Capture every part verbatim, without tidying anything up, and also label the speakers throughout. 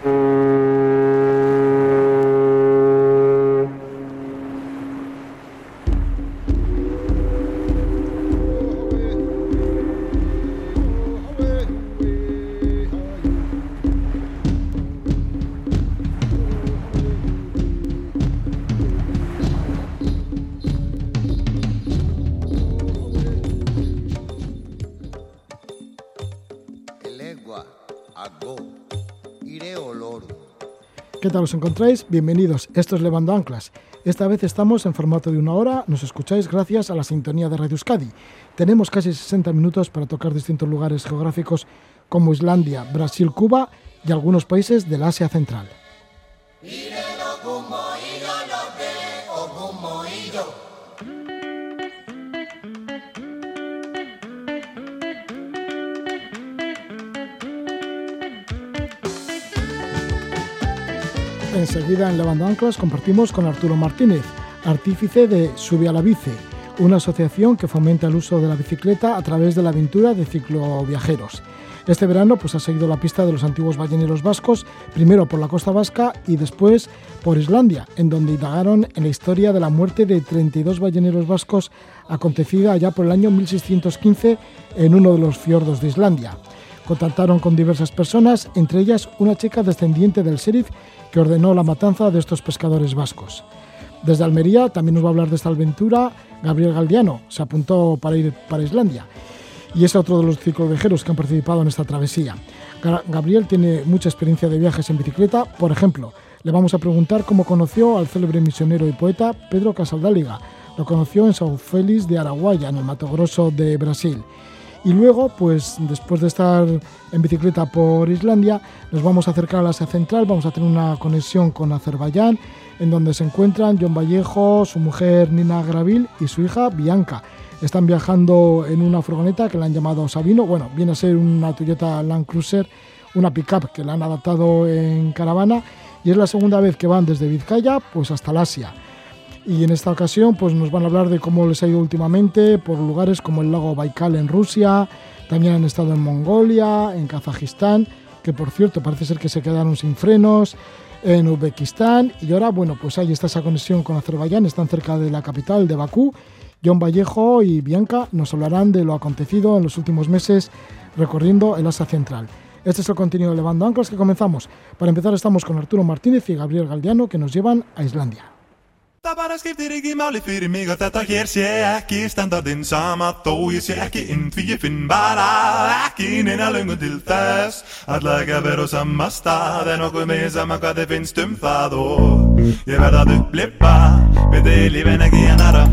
Speaker 1: ¿Qué tal os encontráis? Bienvenidos, esto es Levando Anclas. Esta vez estamos en formato de una hora, nos escucháis gracias a la sintonía de Radio Euskadi. Tenemos casi sesenta minutos para tocar distintos lugares geográficos como Islandia, Brasil, Cuba y algunos países del Asia Central. Enseguida en Levando Anclas compartimos con Arturo Martínez, artífice de Sube a la Bici, una asociación que fomenta el uso de la bicicleta a través de la aventura de cicloviajeros. Este verano pues, ha seguido la pista de los antiguos balleneros vascos, primero por la costa vasca y después por Islandia, en donde indagaron en la historia de la muerte de treinta y dos balleneros vascos acontecida allá por el año mil seiscientos quince en uno de los fiordos de Islandia. Contactaron con diversas personas, entre ellas una chica descendiente del sheriff que ordenó la matanza de estos pescadores vascos. Desde Almería también nos va a hablar de esta aventura Gabriel Galdiano, se apuntó para ir para Islandia y es otro de los cicloviajeros que han participado en esta travesía. Gabriel tiene mucha experiencia de viajes en bicicleta, por ejemplo, le vamos a preguntar cómo conoció al célebre misionero y poeta Pedro Casaldáliga. Lo conoció en São Félix de Araguaia, en el Mato Grosso de Brasil. Y luego, pues después de estar en bicicleta por Islandia, nos vamos a acercar a la Asia Central, vamos a tener una conexión con Azerbaiyán, en donde se encuentran John Vallejo, su mujer Nina Gravil y su hija Bianca. Están viajando en una furgoneta que la han llamado Sabino, bueno, viene a ser una Toyota Land Cruiser, una pick-up que la han adaptado en caravana, y es la segunda vez que van desde Vizcaya pues hasta el Asia. Y en esta ocasión pues nos van a hablar de cómo les ha ido últimamente por lugares como el lago Baikal en Rusia, también han estado en Mongolia, en Kazajistán, que por cierto parece ser que se quedaron sin frenos, en Uzbekistán, y ahora bueno pues ahí está esa conexión con Azerbaiyán, están cerca de la capital de Bakú. John Vallejo y Bianca nos hablarán de lo acontecido en los últimos meses recorriendo el Asia Central. Este es el contenido de Levando Anclas que comenzamos. Para empezar estamos con Arturo Martínez y Gabriel Galdiano que nos llevan a Islandia.
Speaker 2: Það bara skiptir ekki máli fyrir mig að þetta hér sé ekki standardinn sama þó ég sé ekki inn því ég finn bara ekki neina löngun til þess alla ekki að vera á sama stað en okkur með sama hvað þið finnst um það og ég verð að upplifa við þið lífin ekki annara.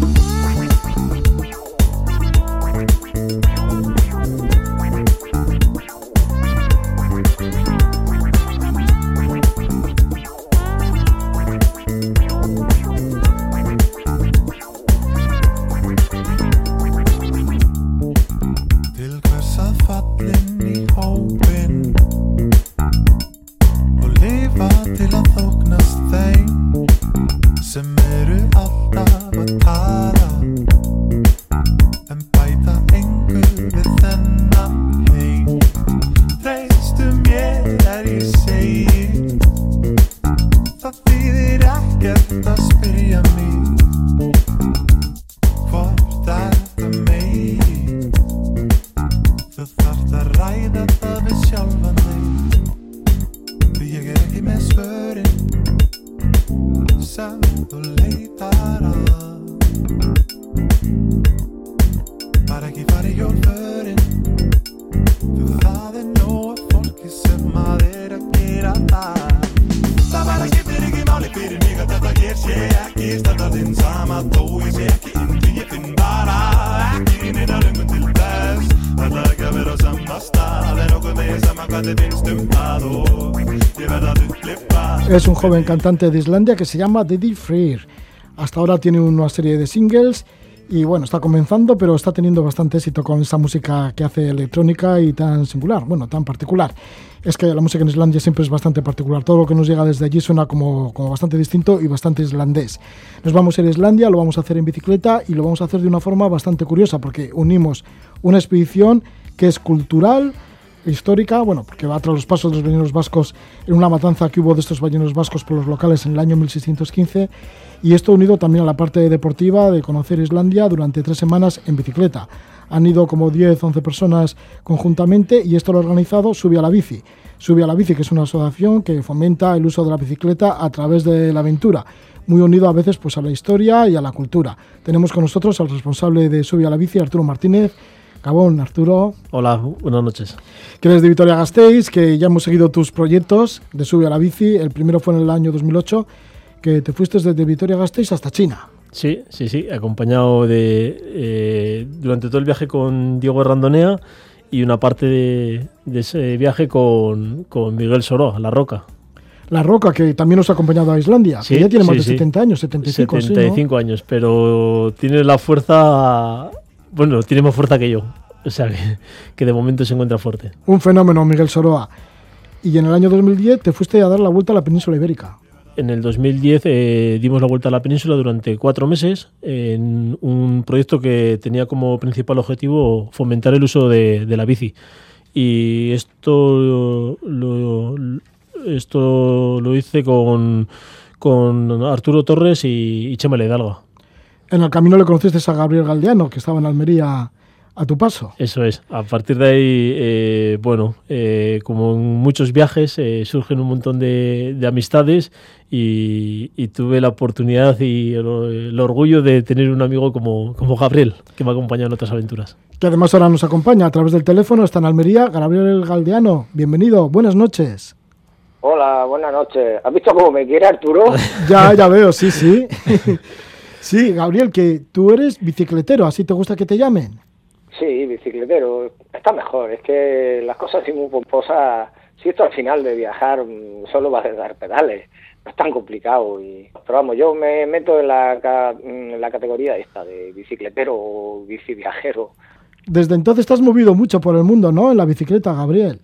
Speaker 1: Es un joven cantante de Islandia que se llama Deddy Freyr. Hasta ahora tiene una serie de singles y bueno, está comenzando, pero está teniendo bastante éxito con esa música que hace electrónica y tan singular, bueno, tan particular. Es que la música en Islandia siempre es bastante particular. Todo lo que nos llega desde allí suena como, como bastante distinto y bastante islandés. Nos vamos a ir a Islandia, lo vamos a hacer en bicicleta y lo vamos a hacer de una forma bastante curiosa porque unimos una expedición que es cultural, histórica, bueno, porque va tras los pasos de los balleneros vascos en una matanza que hubo de estos balleneros vascos por los locales en el año mil seiscientos quince, y esto unido también a la parte deportiva de conocer Islandia durante tres semanas en bicicleta. Han ido como diez, once personas conjuntamente y esto lo ha organizado Sube a la Bici. Sube a la Bici, que es una asociación que fomenta el uso de la bicicleta a través de la aventura, muy unido a veces pues a la historia y a la cultura. Tenemos con nosotros al responsable de Sube a la Bici, Arturo Martínez. Gabón, Arturo.
Speaker 3: Hola, buenas noches.
Speaker 1: Que eres de Vitoria-Gasteiz, que ya hemos seguido tus proyectos de Sube a la Bici. El primero fue en el año dos mil ocho, que te fuiste desde Vitoria-Gasteiz hasta China.
Speaker 3: Sí, sí, sí, acompañado de eh, durante todo el viaje con Diego Randonea y una parte de, de ese viaje con, con Miguel Soró, La Roca.
Speaker 1: La Roca, que también nos ha acompañado a Islandia, sí, que ya tiene más sí, de sí. setenta años, setenta y cinco,
Speaker 3: setenta y cinco ¿sí, no? años, pero tiene la fuerza, bueno, tiene más fuerza que yo, o sea, que, que de momento se encuentra fuerte.
Speaker 1: Un fenómeno, Miguel Soroa. Y en el año dos mil diez te fuiste a dar la vuelta a la península ibérica.
Speaker 3: En el dos mil diez eh, dimos la vuelta a la península durante cuatro meses en un proyecto que tenía como principal objetivo fomentar el uso de, de la bici. Y esto lo, esto lo hice con, con Arturo Torres y, y Chema Hidalgo.
Speaker 1: En el camino le conociste a Gabriel Galdeano, que estaba en Almería a tu paso.
Speaker 3: Eso es. A partir de ahí, eh, bueno, eh, como en muchos viajes, eh, surgen un montón de, de amistades y, y tuve la oportunidad y el, el orgullo de tener un amigo como, como Gabriel, que me ha acompañado en otras aventuras.
Speaker 1: Que además ahora nos acompaña a través del teléfono, está en Almería. Gabriel Galdeano, bienvenido, buenas noches.
Speaker 4: Hola, buenas noches. ¿Has visto cómo me quiere Arturo?
Speaker 1: ya, ya veo, sí, sí. Sí, Gabriel, que tú eres bicicletero, ¿así te gusta que te llamen?
Speaker 4: Sí, bicicletero, está mejor, es que las cosas así muy pomposas, si esto al final de viajar solo va a dar pedales, no es tan complicado, y, pero vamos, yo me meto en la, en la categoría esta de bicicletero o bici viajero.
Speaker 1: Desde entonces te has movido mucho por el mundo, ¿no?, en la bicicleta, Gabriel.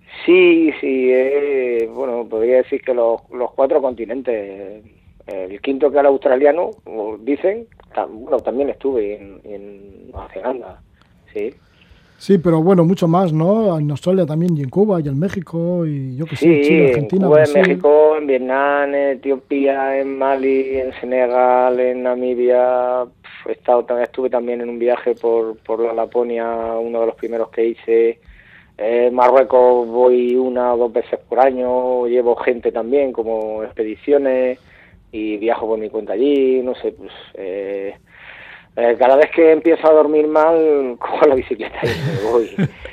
Speaker 4: Sí, sí, eh, bueno, podría decir que los, los cuatro continentes, el quinto que era australiano, dicen, bueno, también estuve en, en Nueva Zelanda. Sí.
Speaker 1: Sí, pero bueno, mucho más, ¿no? En Australia también, y en Cuba, y en México, y yo que sé,
Speaker 4: sí,
Speaker 1: Chile, Argentina,
Speaker 4: en Cuba,
Speaker 1: Brasil.
Speaker 4: en México, en Vietnam, en Etiopía, en Mali, en Senegal, en Namibia. He estado, estuve también en un viaje por, por la Laponia, uno de los primeros que hice. En Marruecos voy una o dos veces por año, llevo gente también, como expediciones, y viajo por mi cuenta allí, no sé, pues... Eh, Eh, cada vez que empiezo a dormir mal, cojo la bicicleta y me voy.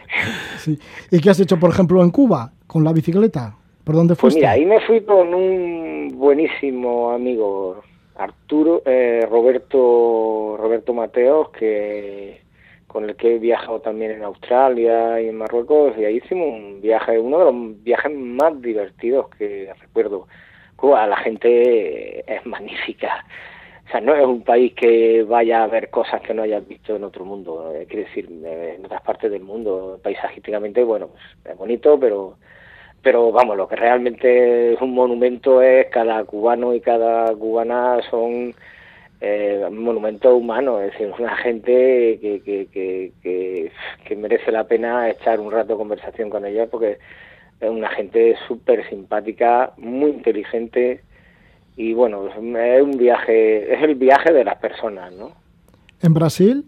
Speaker 1: Sí. ¿Y qué has hecho, por ejemplo, en Cuba con la bicicleta? ¿Por dónde fuiste?
Speaker 4: Pues mira, ahí me fui con un buenísimo amigo, Arturo, eh, Roberto, Roberto Mateos, que con el que he viajado también en Australia y en Marruecos, y ahí hicimos un viaje, uno de los viajes más divertidos que recuerdo. Cuba, la gente es magnífica. O sea, no es un país que vaya a ver cosas que no hayas visto en otro mundo, eh, quiere decir, eh, en otras partes del mundo. Paisajísticamente, bueno, pues, es bonito, pero pero vamos, lo que realmente es un monumento es cada cubano y cada cubana son eh, monumentos humanos, es decir, una gente que, que, que, que, que merece la pena echar un rato de conversación con ella, porque es una gente súper simpática, muy inteligente. Y bueno, es un viaje, es el viaje de las personas, ¿no?
Speaker 1: ¿En Brasil?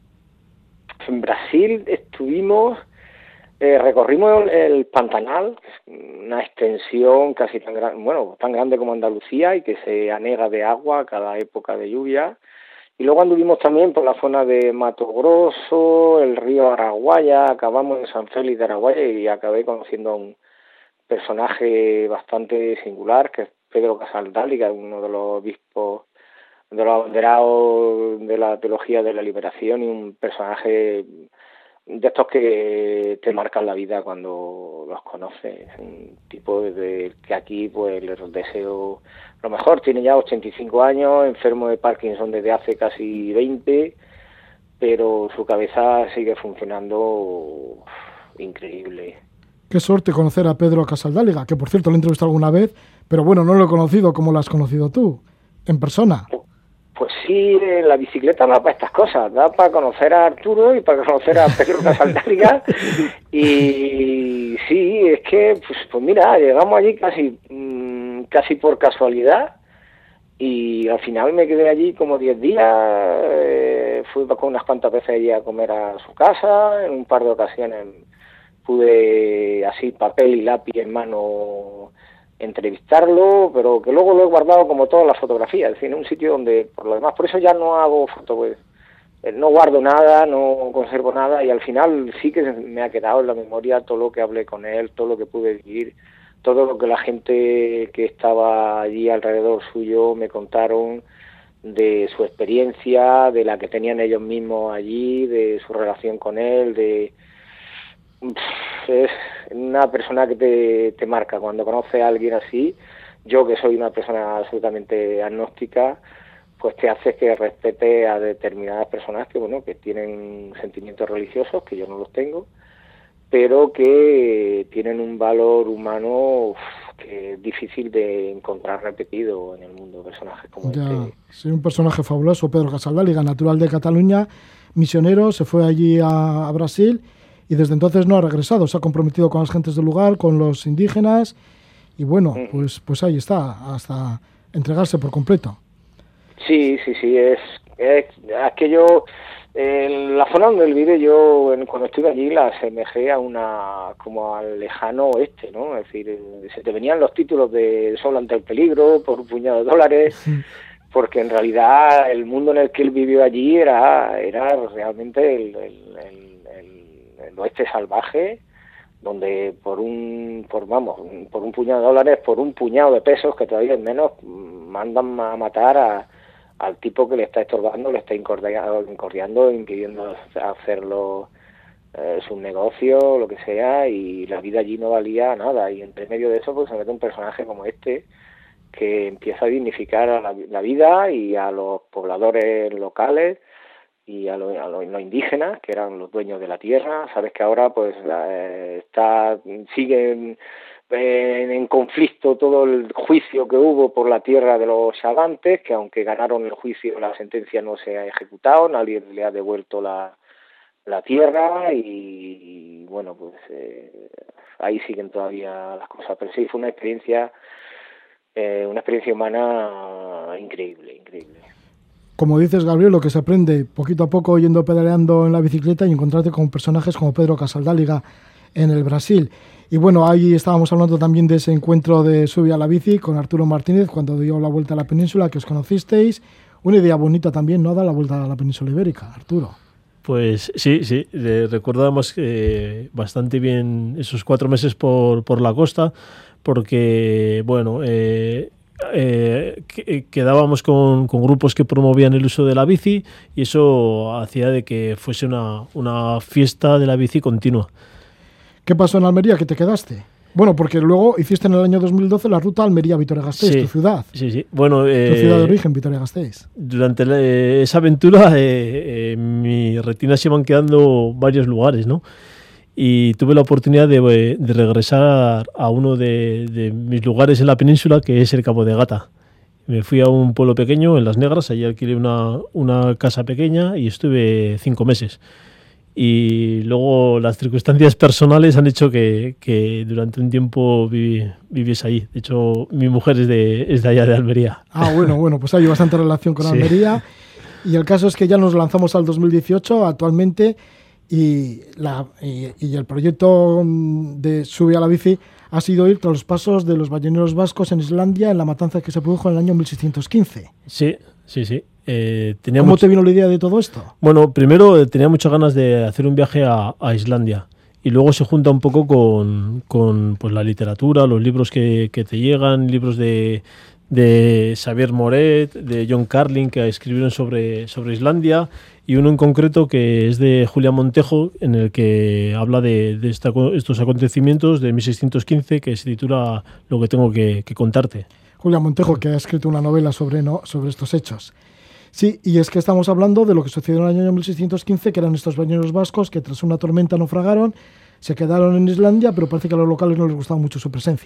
Speaker 4: En Brasil estuvimos, eh, recorrimos el, el Pantanal, una extensión casi tan grande, bueno, tan grande como Andalucía y que se anega de agua a cada época de lluvia. Y luego anduvimos también por la zona de Mato Grosso, el río Araguaya, acabamos en San Félix de Araguaya y acabé conociendo a un personaje bastante singular, que es Pedro Casaldáliga, uno de los obispos, de los abanderados de la teología de la liberación, y un personaje de estos que te marcan la vida cuando los conoces. Un tipo de que aquí pues les deseo lo mejor. Tiene ya ochenta y cinco años, enfermo de Parkinson desde hace casi veinte, pero su cabeza sigue funcionando increíble.
Speaker 1: Qué suerte conocer a Pedro Casaldáliga, que por cierto lo he entrevistado alguna vez, pero bueno, no lo he conocido como lo has conocido tú, en persona.
Speaker 4: Pues sí, la bicicleta da para estas cosas, da para conocer a Arturo y para conocer a Pedro Casaldáliga. Y sí, es que, pues, pues mira, llegamos allí casi, mmm, casi por casualidad y al final me quedé allí como diez días, eh, fui con unas cuantas veces allí a comer a su casa, en un par de ocasiones pude, así, papel y lápiz en mano, entrevistarlo, pero que luego lo he guardado como todas las fotografías, es decir, en un sitio donde, por lo demás, por eso ya no hago foto, pues, no guardo nada, no conservo nada, y al final sí que me ha quedado en la memoria todo lo que hablé con él, todo lo que pude vivir, todo lo que la gente que estaba allí alrededor suyo me contaron de su experiencia, de la que tenían ellos mismos allí, de su relación con él, de... Es una persona que te, te marca cuando conoces a alguien así. Yo, que soy una persona absolutamente agnóstica, pues te hace que respete a determinadas personas que, bueno, que tienen sentimientos religiosos, que yo no los tengo, pero que tienen un valor humano uf, que es difícil de encontrar repetido en el mundo, personajes como
Speaker 1: ya,
Speaker 4: este.
Speaker 1: Sí, un personaje fabuloso, Pedro Casaldáliga, natural de Cataluña, misionero, se fue allí a, a Brasil y desde entonces no ha regresado, se ha comprometido con las gentes del lugar, con los indígenas, y bueno, mm. pues, pues ahí está, hasta entregarse por completo.
Speaker 4: Sí, sí, sí, es, es aquello, eh, la zona donde él vive, yo en, cuando estuve allí la asemejé a una, como al lejano oeste, ¿no? Es decir, eh, se te venían los títulos de Solo ante el peligro, por un puñado de dólares, sí. Porque en realidad el mundo en el que él vivió allí era, era realmente el, el, el, el, el oeste salvaje, donde por un, por vamos, por un puñado de dólares, por un puñado de pesos, que todavía es menos, mandan a matar a al tipo que le está estorbando, le está incordiando, impidiendo hacerlo eh, su negocio, lo que sea, y la vida allí no valía nada, y entre medio de eso pues se mete un personaje como este que empieza a dignificar a la, la vida y a los pobladores locales y a los lo, lo indígenas, que eran los dueños de la tierra. Sabes que ahora pues eh, está siguen En, en conflicto todo el juicio que hubo por la tierra de los Chavantes, que aunque ganaron el juicio, la sentencia no se ha ejecutado, nadie le ha devuelto la, la tierra y, y bueno, pues eh, ahí siguen todavía las cosas. Pero sí, fue una experiencia, eh, una experiencia humana increíble, increíble.
Speaker 1: Como dices, Gabriel, lo que se aprende poquito a poco yendo pedaleando en la bicicleta y encontrarte con personajes como Pedro Casaldáliga en el Brasil. Y bueno, ahí estábamos hablando también de ese encuentro de Sube a la Bici con Arturo Martínez cuando dio la vuelta a la península, que os conocisteis. Una idea bonita también, ¿no? Dar la vuelta a la península ibérica, Arturo.
Speaker 3: Pues sí, sí. Eh, recordamos eh, bastante bien esos cuatro meses por, por la costa, porque, bueno, eh, eh, quedábamos con, con grupos que promovían el uso de la bici y eso hacía de que fuese una, una fiesta de la bici continua.
Speaker 1: ¿Qué pasó en Almería? ¿Que te quedaste? Bueno, porque luego hiciste en el año dos mil doce la ruta Almería-Vitoria-Gasteiz, sí, tu ciudad.
Speaker 3: Sí, sí. Bueno, eh,
Speaker 1: tu ciudad de origen, Vitoria-Gasteiz. Durante
Speaker 3: la, eh, esa aventura, eh, eh, mi retina se iban quedando varios lugares, ¿no? Y tuve la oportunidad de, de regresar a uno de, de mis lugares en la península, que es el Cabo de Gata. Me fui a un pueblo pequeño, en Las Negras, allí alquilé una, una casa pequeña y estuve cinco meses. Y luego las circunstancias personales han hecho que, que durante un tiempo viví, viviese ahí. De hecho, mi mujer es de, es de allá, de Almería.
Speaker 1: Ah, bueno, bueno, pues hay bastante relación con sí. Almería. Y el caso es que ya nos lanzamos al dos mil dieciocho actualmente y, la, y, y el proyecto de Sube a la Bici ha sido ir tras los pasos de los balleneros vascos en Islandia en la matanza que se produjo en el año mil seiscientos quince.
Speaker 3: Sí, sí, sí. Eh, tenía
Speaker 1: ¿Cómo
Speaker 3: mucho...
Speaker 1: te vino la idea de todo esto?
Speaker 3: Bueno, primero eh, tenía muchas ganas de hacer un viaje a, a Islandia y luego se junta un poco con, con pues, la literatura, los libros que, que te llegan, libros de, de Xavier Moret, de John Carlin, que escribieron sobre, sobre Islandia, y uno en concreto que es de Julián Montejo, en el que habla de, de esta, estos acontecimientos de mil seiscientos quince, que se titula Lo que tengo que, que contarte.
Speaker 1: Julián Montejo, que ha escrito una novela sobre, ¿no? sobre estos hechos. Sí, y es que estamos hablando de lo que sucedió en el año mil seiscientos quince, que eran estos balleneros vascos que tras una tormenta naufragaron, se quedaron en Islandia, pero parece que a los locales no les gustaba mucho su presencia.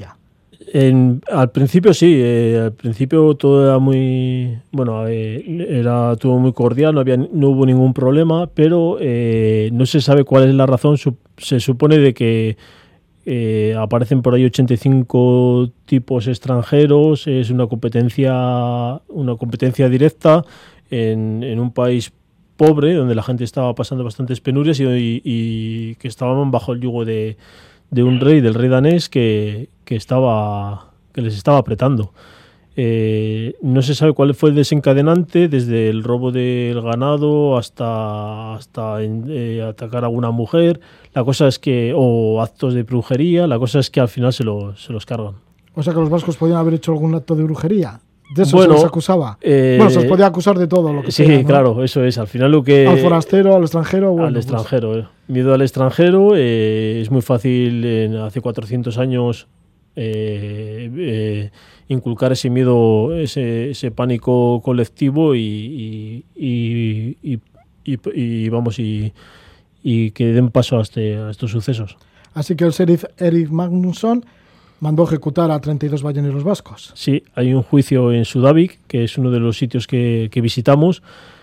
Speaker 3: En, al principio sí, eh, al principio todo era muy, bueno, eh, era todo muy cordial, no había, no hubo ningún problema, pero eh, no se sabe cuál es la razón. Su, se supone de que eh, aparecen por ahí ochenta y cinco tipos extranjeros, es una competencia, una competencia directa en, en un país pobre donde la gente estaba pasando bastantes penurias y, y, y que estaban bajo el yugo de de un rey, del rey danés, que, que, estaba, que les estaba apretando. Eh, no se sabe cuál fue el desencadenante, desde el robo del ganado hasta, hasta eh, atacar a alguna mujer. La cosa es que, o actos de brujería, la cosa es que al final se, lo, se los cargan.
Speaker 1: O sea que los vascos podían haber hecho algún acto de brujería. De eso
Speaker 3: bueno,
Speaker 1: se les acusaba.
Speaker 3: Eh,
Speaker 1: bueno, se les podía acusar de todo lo que
Speaker 3: Sí,
Speaker 1: sea, ¿no?
Speaker 3: claro, eso es. Al final lo que...
Speaker 1: Al forastero, al extranjero... Bueno,
Speaker 3: al
Speaker 1: pues...
Speaker 3: extranjero. Eh. Miedo al extranjero. Eh, es muy fácil, en, hace cuatrocientos años, eh, eh, inculcar ese miedo, ese, ese pánico colectivo y, y, y, y, y, y vamos, y, y que den paso a, este, a estos sucesos.
Speaker 1: Así que el sheriff Erik Magnusson mandó ejecutar a treinta y dos balleneros vascos.
Speaker 3: Sí, hay un juicio en Sudavik, que es uno de los sitios que, que visitamos,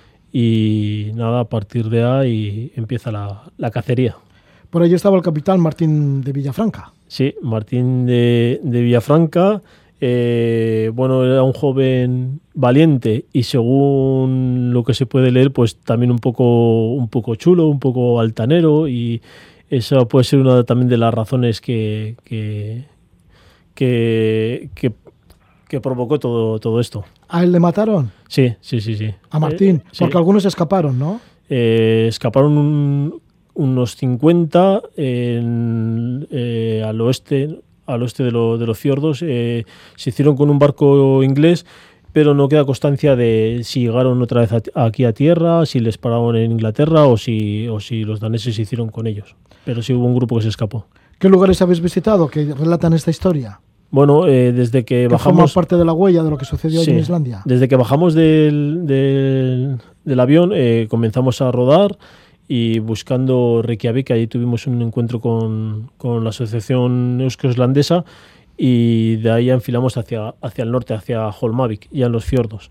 Speaker 3: y nada, a partir de ahí empieza la, la cacería.
Speaker 1: Por allí estaba el capitán Martín de Villafranca.
Speaker 3: Sí, Martín de, de Villafranca, eh, bueno, era un joven valiente y según lo que se puede leer, pues también un poco, un poco chulo, un poco altanero, y eso puede ser una también de las razones que... que Que, que, que provocó todo, todo esto.
Speaker 1: ¿A él le mataron?
Speaker 3: Sí, sí, sí, sí.
Speaker 1: A Martín,
Speaker 3: eh,
Speaker 1: porque
Speaker 3: sí.
Speaker 1: algunos escaparon, ¿no?
Speaker 3: Eh, escaparon un, unos cincuenta en, eh, al oeste, al oeste de, lo, de los fiordos. Eh, se hicieron con un barco inglés, pero no queda constancia de si llegaron otra vez a, aquí a tierra, si les pararon en Inglaterra o si, o si los daneses se hicieron con ellos. Pero sí hubo un grupo que se escapó.
Speaker 1: ¿Qué lugares habéis visitado que relatan esta historia?
Speaker 3: Bueno, eh, desde que,
Speaker 1: que
Speaker 3: bajamos...
Speaker 1: forma parte de la huella de lo que sucedió
Speaker 3: sí,
Speaker 1: allí en Islandia.
Speaker 3: Desde que bajamos del, del, del avión eh, comenzamos a rodar y buscando Reykjavik, allí tuvimos un encuentro con, con la asociación eusko-islandesa y de ahí enfilamos hacia, hacia el norte, hacia Holmavik, ya en los fiordos.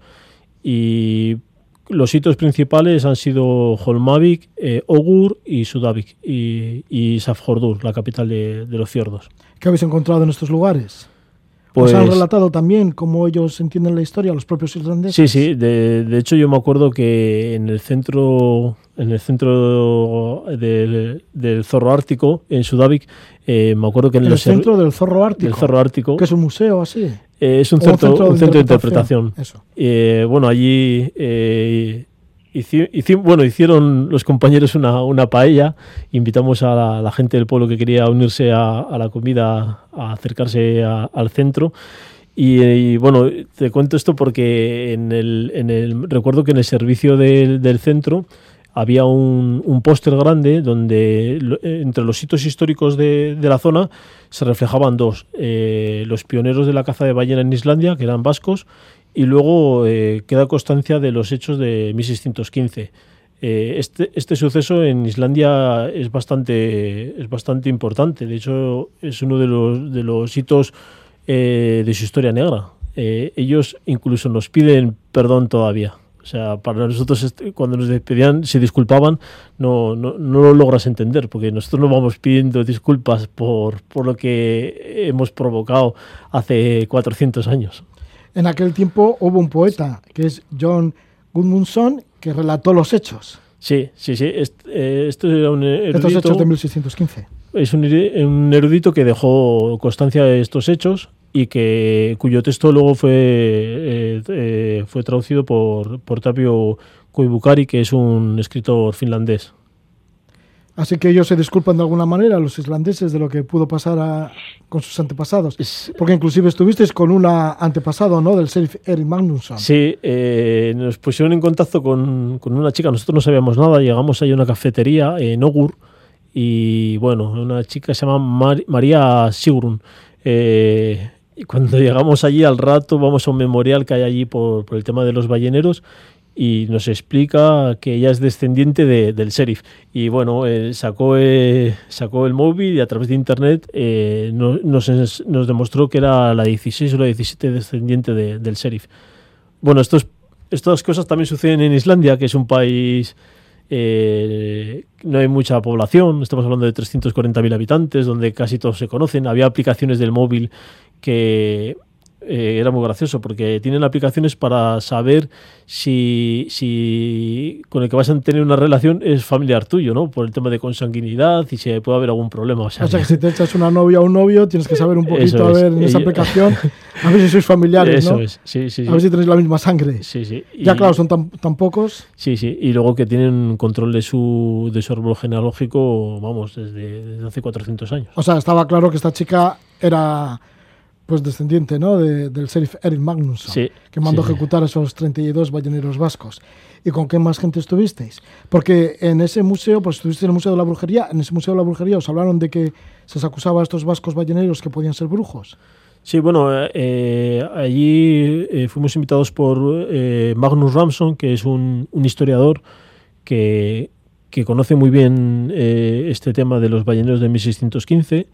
Speaker 3: Y los hitos principales han sido Holmavik, eh, Ogur y Sudavik y, y Safjordur, la capital de, de los fiordos.
Speaker 1: ¿Qué habéis encontrado en estos lugares?
Speaker 3: Pues,
Speaker 1: ¿Os han relatado también cómo ellos entienden la historia, los propios islandeses?
Speaker 3: Sí, sí. De, de hecho, yo me acuerdo que en el centro, en el centro del, del zorro ártico, en Sudavik, eh, me acuerdo que en
Speaker 1: el
Speaker 3: los
Speaker 1: centro del zorro ártico.
Speaker 3: Del zorro ártico.
Speaker 1: Que es un museo así.
Speaker 3: Eh, es un centro, un centro, de, un centro interpretación. de interpretación. Eso. Eh, bueno, allí eh, hici, hici, bueno, hicieron los compañeros una, una paella. Invitamos a la, la gente del pueblo que quería unirse a, a la comida, a acercarse a, al centro. Y, y bueno, te cuento esto porque en el, en el recuerdo que en el servicio del, del centro había un, un póster grande donde entre los hitos históricos de, de la zona se reflejaban dos, eh, los pioneros de la caza de ballena en Islandia, que eran vascos, y luego eh, queda constancia de los hechos de mil seiscientos quince. Eh, este, este suceso en Islandia es bastante, es bastante importante, de hecho es uno de los, de los hitos eh, de su historia negra. Eh, ellos incluso nos piden perdón todavía. O sea, para nosotros cuando nos despedían, se disculpaban, no, no, no lo logras entender, porque nosotros no vamos pidiendo disculpas por, por lo que hemos provocado hace cuatrocientos años.
Speaker 1: En aquel tiempo hubo un poeta, que es John Gudmundsson, que relató los hechos.
Speaker 3: Sí, sí, sí. Este, eh, esto era un erudito.
Speaker 1: Estos hechos de mil seiscientos quince.
Speaker 3: Es un, un erudito que dejó constancia de estos hechos y que cuyo texto luego fue eh, eh, fue traducido por, por Tapio Koivukari, que es un escritor finlandés.
Speaker 1: Así que ellos se disculpan de alguna manera, los islandeses, de lo que pudo pasar a, con sus antepasados. Es, Porque inclusive estuvisteis con un antepasado, ¿no?, del sheriff Erik Magnusson.
Speaker 3: Sí, eh, nos pusieron en contacto con, con una chica. Nosotros no sabíamos nada. Llegamos ahí a una cafetería en Ogur y, bueno, una chica se llama Mar- María Sigrun. Eh, y cuando llegamos allí al rato, vamos a un memorial que hay allí por, por el tema de los balleneros y nos explica que ella es descendiente de, del sheriff. Y bueno, eh, sacó, eh, sacó el móvil y a través de internet eh, no, nos, nos demostró que era la dieciséis o la diecisiete descendiente de, del sheriff. Bueno, estos, estas cosas también suceden en Islandia, que es un país... Eh, no hay mucha población, estamos hablando de trescientos cuarenta mil habitantes, donde casi todos se conocen. Había aplicaciones del móvil que... Eh, era muy gracioso porque tienen aplicaciones para saber si, si con el que vas a tener una relación es familiar tuyo, ¿no? Por el tema de consanguinidad y si puede haber algún problema. O sea,
Speaker 1: o sea que si te echas una novia o un novio tienes que saber un poquito, a
Speaker 3: es.
Speaker 1: ver, en esa aplicación, a ver si sois familiares,
Speaker 3: eso
Speaker 1: ¿no?
Speaker 3: Es, sí, sí, sí.
Speaker 1: A ver si tenéis la misma sangre.
Speaker 3: Sí, sí. Y,
Speaker 1: ya claro, son tan, tan pocos.
Speaker 3: Sí, sí. Y luego que tienen control de su, de su árbol genealógico, vamos, desde, desde hace cuatrocientos años.
Speaker 1: O sea, estaba claro que esta chica era... pues descendiente, ¿no?, de, del sheriff Erik Magnusson,
Speaker 3: sí,
Speaker 1: que mandó
Speaker 3: sí,
Speaker 1: ejecutar a esos treinta y dos balleneros vascos. ¿Y con qué más gente estuvisteis? Porque en ese museo, pues estuvisteis en el Museo de la Brujería, en ese Museo de la Brujería os hablaron de que se os acusaba a estos vascos balleneros que podían ser brujos.
Speaker 3: Sí, bueno, eh, allí eh, fuimos invitados por eh, Magnus Ramsson, que es un, un historiador que, que conoce muy bien eh, este tema de los balleneros de mil seiscientos quince.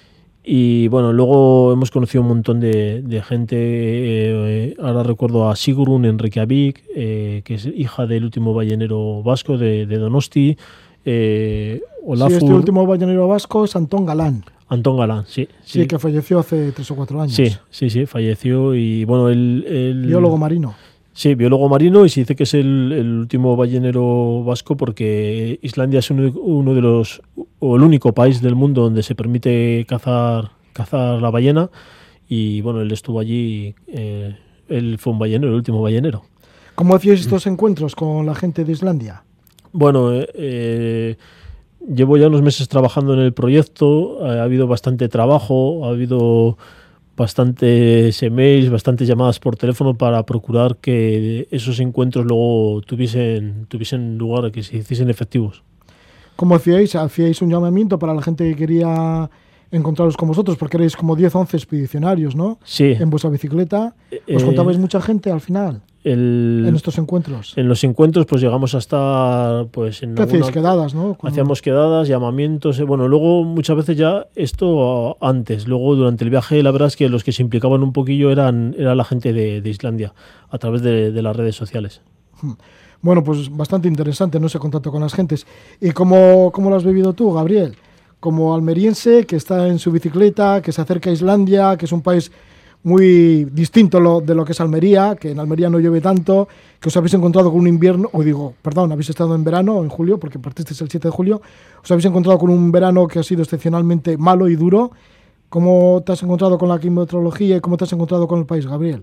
Speaker 3: Y bueno, luego hemos conocido un montón de, de gente, eh, ahora recuerdo a Sigrun en Reykjavik, eh, que es hija del último ballenero vasco de, de Donosti, eh, Olafur...
Speaker 1: Sí, este último ballenero vasco es Antón Galán.
Speaker 3: Antón Galán, sí,
Speaker 1: sí.
Speaker 3: Sí,
Speaker 1: que falleció hace tres o cuatro años.
Speaker 3: Sí, sí, sí, falleció y bueno, el... el
Speaker 1: biólogo marino.
Speaker 3: Sí, biólogo marino, y se dice que es el, el último ballenero vasco porque Islandia es uno, uno de los, o el único país del mundo donde se permite cazar, cazar la ballena, y bueno, él estuvo allí, eh, él fue un ballenero, el último ballenero.
Speaker 1: ¿Cómo hacíais estos encuentros con la gente de Islandia?
Speaker 3: Bueno, eh, eh, llevo ya unos meses trabajando en el proyecto, ha habido bastante trabajo, ha habido... bastantes emails, bastantes llamadas por teléfono para procurar que esos encuentros luego tuviesen, tuviesen lugar, que se hiciesen efectivos.
Speaker 1: ¿Cómo hacíais? ¿Hacíais un llamamiento para la gente que quería encontraros con vosotros? Porque erais como diez, once expedicionarios, ¿no?
Speaker 3: Sí.
Speaker 1: En vuestra bicicleta. ¿Os
Speaker 3: eh,
Speaker 1: contabais mucha gente al final?
Speaker 3: El,
Speaker 1: en estos encuentros.
Speaker 3: En los encuentros pues llegamos a estar pues en
Speaker 1: ¿Qué
Speaker 3: alguna,
Speaker 1: hacéis? Quedadas, ¿no? Cuando...
Speaker 3: Hacíamos quedadas, llamamientos, eh, bueno, luego muchas veces ya esto antes, luego durante el viaje la verdad es que los que se implicaban un poquillo eran, era la gente de, de Islandia a través de, de las redes sociales.
Speaker 1: Bueno, pues bastante interesante, ¿no?, ese contacto con las gentes. ¿Y cómo, cómo lo has vivido tú, Gabriel? Como almeriense que está en su bicicleta, que se acerca a Islandia, que es un país muy distinto lo, de lo que es Almería, que en Almería no llueve tanto, que os habéis encontrado con un invierno, o digo, perdón, habéis estado en verano, en julio, porque partisteis el siete de julio, os habéis encontrado con un verano que ha sido excepcionalmente malo y duro. ¿Cómo te has encontrado con la climatología y cómo te has encontrado con el país, Gabriel?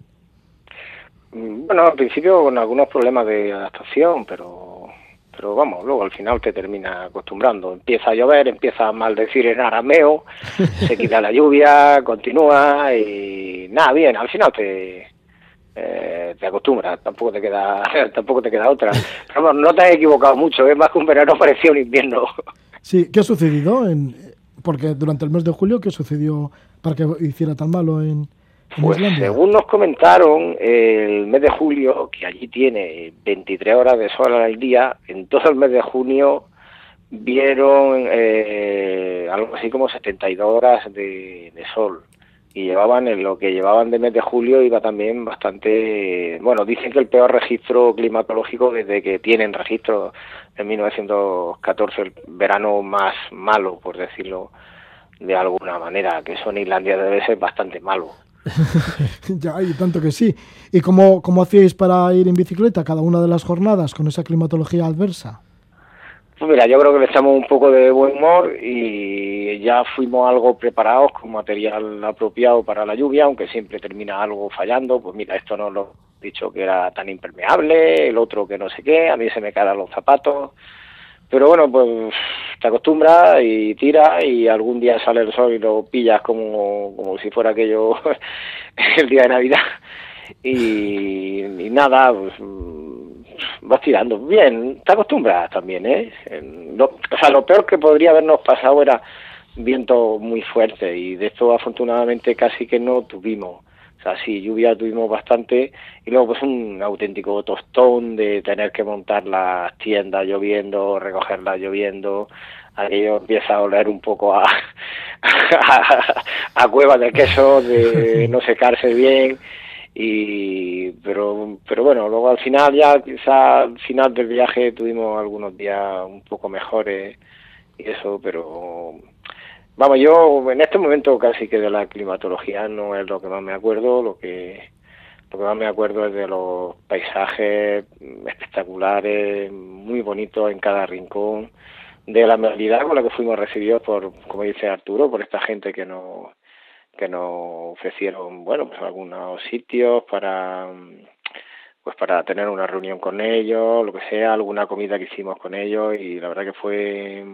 Speaker 4: Bueno, al principio con algunos problemas de adaptación, pero... pero vamos, luego al final te termina acostumbrando. Empieza a llover, empieza a maldecir en arameo, se quita la lluvia, continúa y nada, bien, al final te eh, te acostumbras, tampoco te queda tampoco te queda otra. Pero bueno, no te has equivocado mucho, es más que un verano parecía un invierno.
Speaker 1: Sí, ¿qué ha sucedido? En, porque durante el mes de julio, ¿qué sucedió para que hiciera tan malo en, en
Speaker 4: Pues
Speaker 1: Islandia?
Speaker 4: Según nos comentaron, el mes de julio, que allí tiene veintitrés horas de sol al día, en todo el mes de junio vieron eh, algo así como setenta y dos horas de, de sol. Y llevaban, en lo que llevaban de mes de julio iba también bastante... Bueno, dicen que el peor registro climatológico desde que tienen registro en mil novecientos catorce, el verano más malo, por decirlo de alguna manera, que eso en Islandia debe ser bastante malo.
Speaker 1: Ya, y tanto que sí. ¿Y cómo, cómo hacíais para ir en bicicleta cada una de las jornadas con esa climatología adversa?
Speaker 4: Pues mira, yo creo que le echamos un poco de buen humor y ya fuimos algo preparados con material apropiado para la lluvia, aunque siempre termina algo fallando. Pues mira, esto no lo he dicho que era tan impermeable, el otro que no sé qué, a mí se me caen los zapatos. Pero bueno, pues te acostumbras y tiras y algún día sale el sol y lo pillas como, como si fuera aquello el día de Navidad. Y, y nada, pues vas tirando. Bien, te acostumbras también, ¿eh? Lo, o sea, lo peor que podría habernos pasado era viento muy fuerte y de esto afortunadamente casi que no tuvimos. O sea, sí, lluvia tuvimos bastante y luego pues un auténtico tostón de tener que montar las tiendas lloviendo, recogerlas lloviendo. Aquello empieza a oler un poco a, a, a cueva de queso, de no secarse bien. Y pero pero bueno, luego al final ya quizá al final del viaje tuvimos algunos días un poco mejores y eso, pero vamos, yo en este momento casi que de la climatología no es lo que más me acuerdo, lo que lo que más me acuerdo es de los paisajes espectaculares, muy bonitos en cada rincón, de la amabilidad con la que fuimos recibidos por, como dice Arturo, por esta gente que nos que nos ofrecieron, bueno, pues algunos sitios para pues para tener una reunión con ellos, lo que sea, alguna comida que hicimos con ellos, y la verdad que fue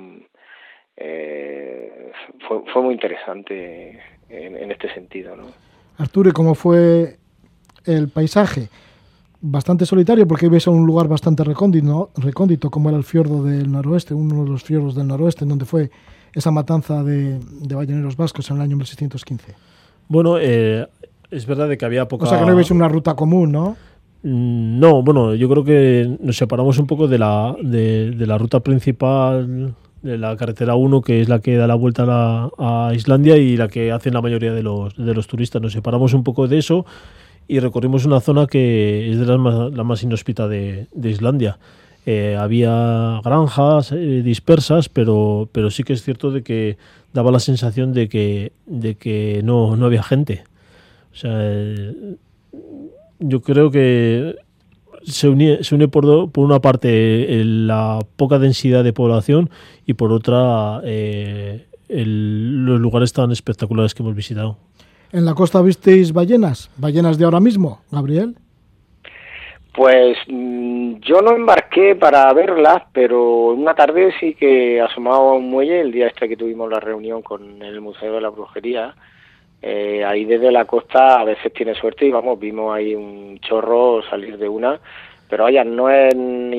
Speaker 4: Eh, fue, fue muy interesante en, en este sentido, ¿no?
Speaker 1: Arturo, ¿y cómo fue el paisaje? Bastante solitario, porque ves a un lugar bastante recóndito, ¿no? recóndito, como era el fiordo del noroeste, uno de los fiordos del noroeste, en donde fue esa matanza de, de balleneros vascos en el año mil seiscientos quince.
Speaker 3: Bueno, eh, es verdad de que había poca...
Speaker 1: O sea, que no veis una ruta común, ¿no?
Speaker 3: No, bueno, yo creo que nos separamos un poco de la, de, de la ruta principal de la carretera uno, que es la que da la vuelta a, la, a Islandia y la que hacen la mayoría de los, de los turistas. Nos separamos un poco de eso y recorrimos una zona que es de las más, la más inhóspita de, de Islandia. Eh, había granjas eh, dispersas, pero, pero sí que es cierto de que daba la sensación de que, de que no, no había gente. O sea, eh, yo creo que se une, se une por, do, por una parte el, la poca densidad de población y por otra eh, el, los lugares tan espectaculares que hemos visitado.
Speaker 1: ¿En la costa visteis ballenas? ¿Ballenas de ahora mismo, Gabriel?
Speaker 4: Pues mmm, yo no embarqué para verlas, pero una tarde sí que asomaba a un muelle el día este que tuvimos la reunión con el Museo de la Brujería. Eh, ahí desde la costa a veces tiene suerte y vamos, vimos ahí un chorro salir de una, pero vaya, no es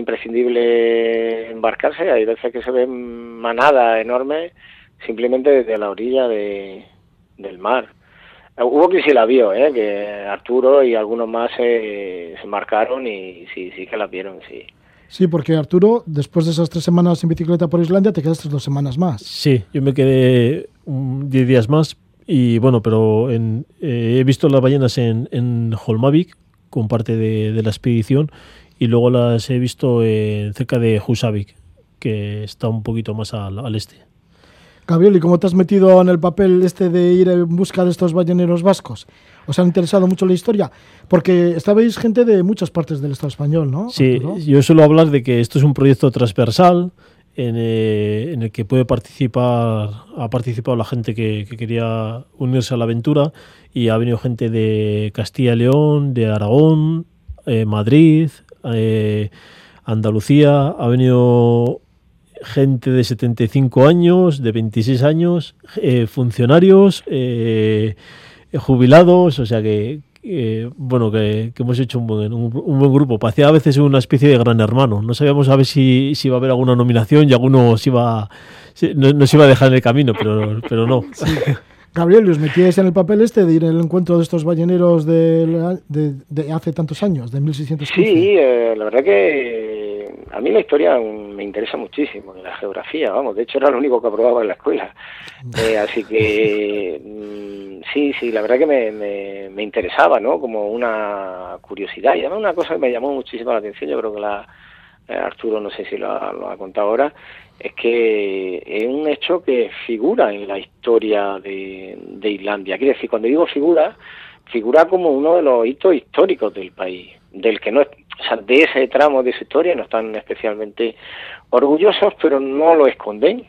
Speaker 4: imprescindible embarcarse, hay veces que se ven manadas enormes simplemente desde la orilla de, del mar. Eh, hubo quien sí la vio, eh, que Arturo y algunos más eh, se embarcaron y sí, sí que la vieron, sí.
Speaker 1: Sí, porque Arturo, después de esas tres semanas en bicicleta por Islandia, te quedaste dos semanas más.
Speaker 3: Sí, yo me quedé um, diez días más. Y bueno, pero en, eh, he visto las ballenas en, en Holmavik, con parte de, de la expedición, y luego las he visto en, cerca de Husavik, que está un poquito más al, al este.
Speaker 1: Gabriel, ¿y cómo te has metido en el papel este de ir en busca de estos balleneros vascos? ¿Os ha interesado mucho la historia? Porque estabais gente de muchas partes del Estado español, ¿no?
Speaker 3: Sí,
Speaker 1: Arturo.
Speaker 3: Yo suelo hablar de que esto es un proyecto transversal, En, eh, en el que puede participar, ha participado la gente que, que quería unirse a la aventura, y ha venido gente de Castilla y León, de Aragón, eh, Madrid, eh, Andalucía, ha venido gente de setenta y cinco años, de veintiséis años, eh, funcionarios, eh, jubilados, o sea que Eh, bueno, que, que hemos hecho un buen, un, un buen grupo. Parecía a veces una especie de gran hermano. No sabíamos a ver si, si iba a haber alguna nominación y alguno se iba, si, no, no se iba a dejar en el camino, pero, pero no.
Speaker 1: Sí. Gabriel, ¿os metíais en el papel este de ir al encuentro de estos balleneros de, de, de hace tantos años, de mil seiscientos quince? Sí,
Speaker 4: eh, la verdad que a mí la historia me interesa muchísimo, la geografía, vamos, de hecho era lo único que aprobaba en la escuela. Eh, así que mmm, sí, sí, la verdad que me, me, me interesaba, ¿no? Como una curiosidad. Y además una cosa que me llamó muchísimo la atención, yo creo que la eh, Arturo, no sé si lo ha, lo ha contado ahora, es que es un hecho que figura en la historia de, de Islandia. Quiere decir, cuando digo figura, figura como uno de los hitos históricos del país, del que no, o sea, de ese tramo de su historia no están especialmente orgullosos, pero no lo esconden.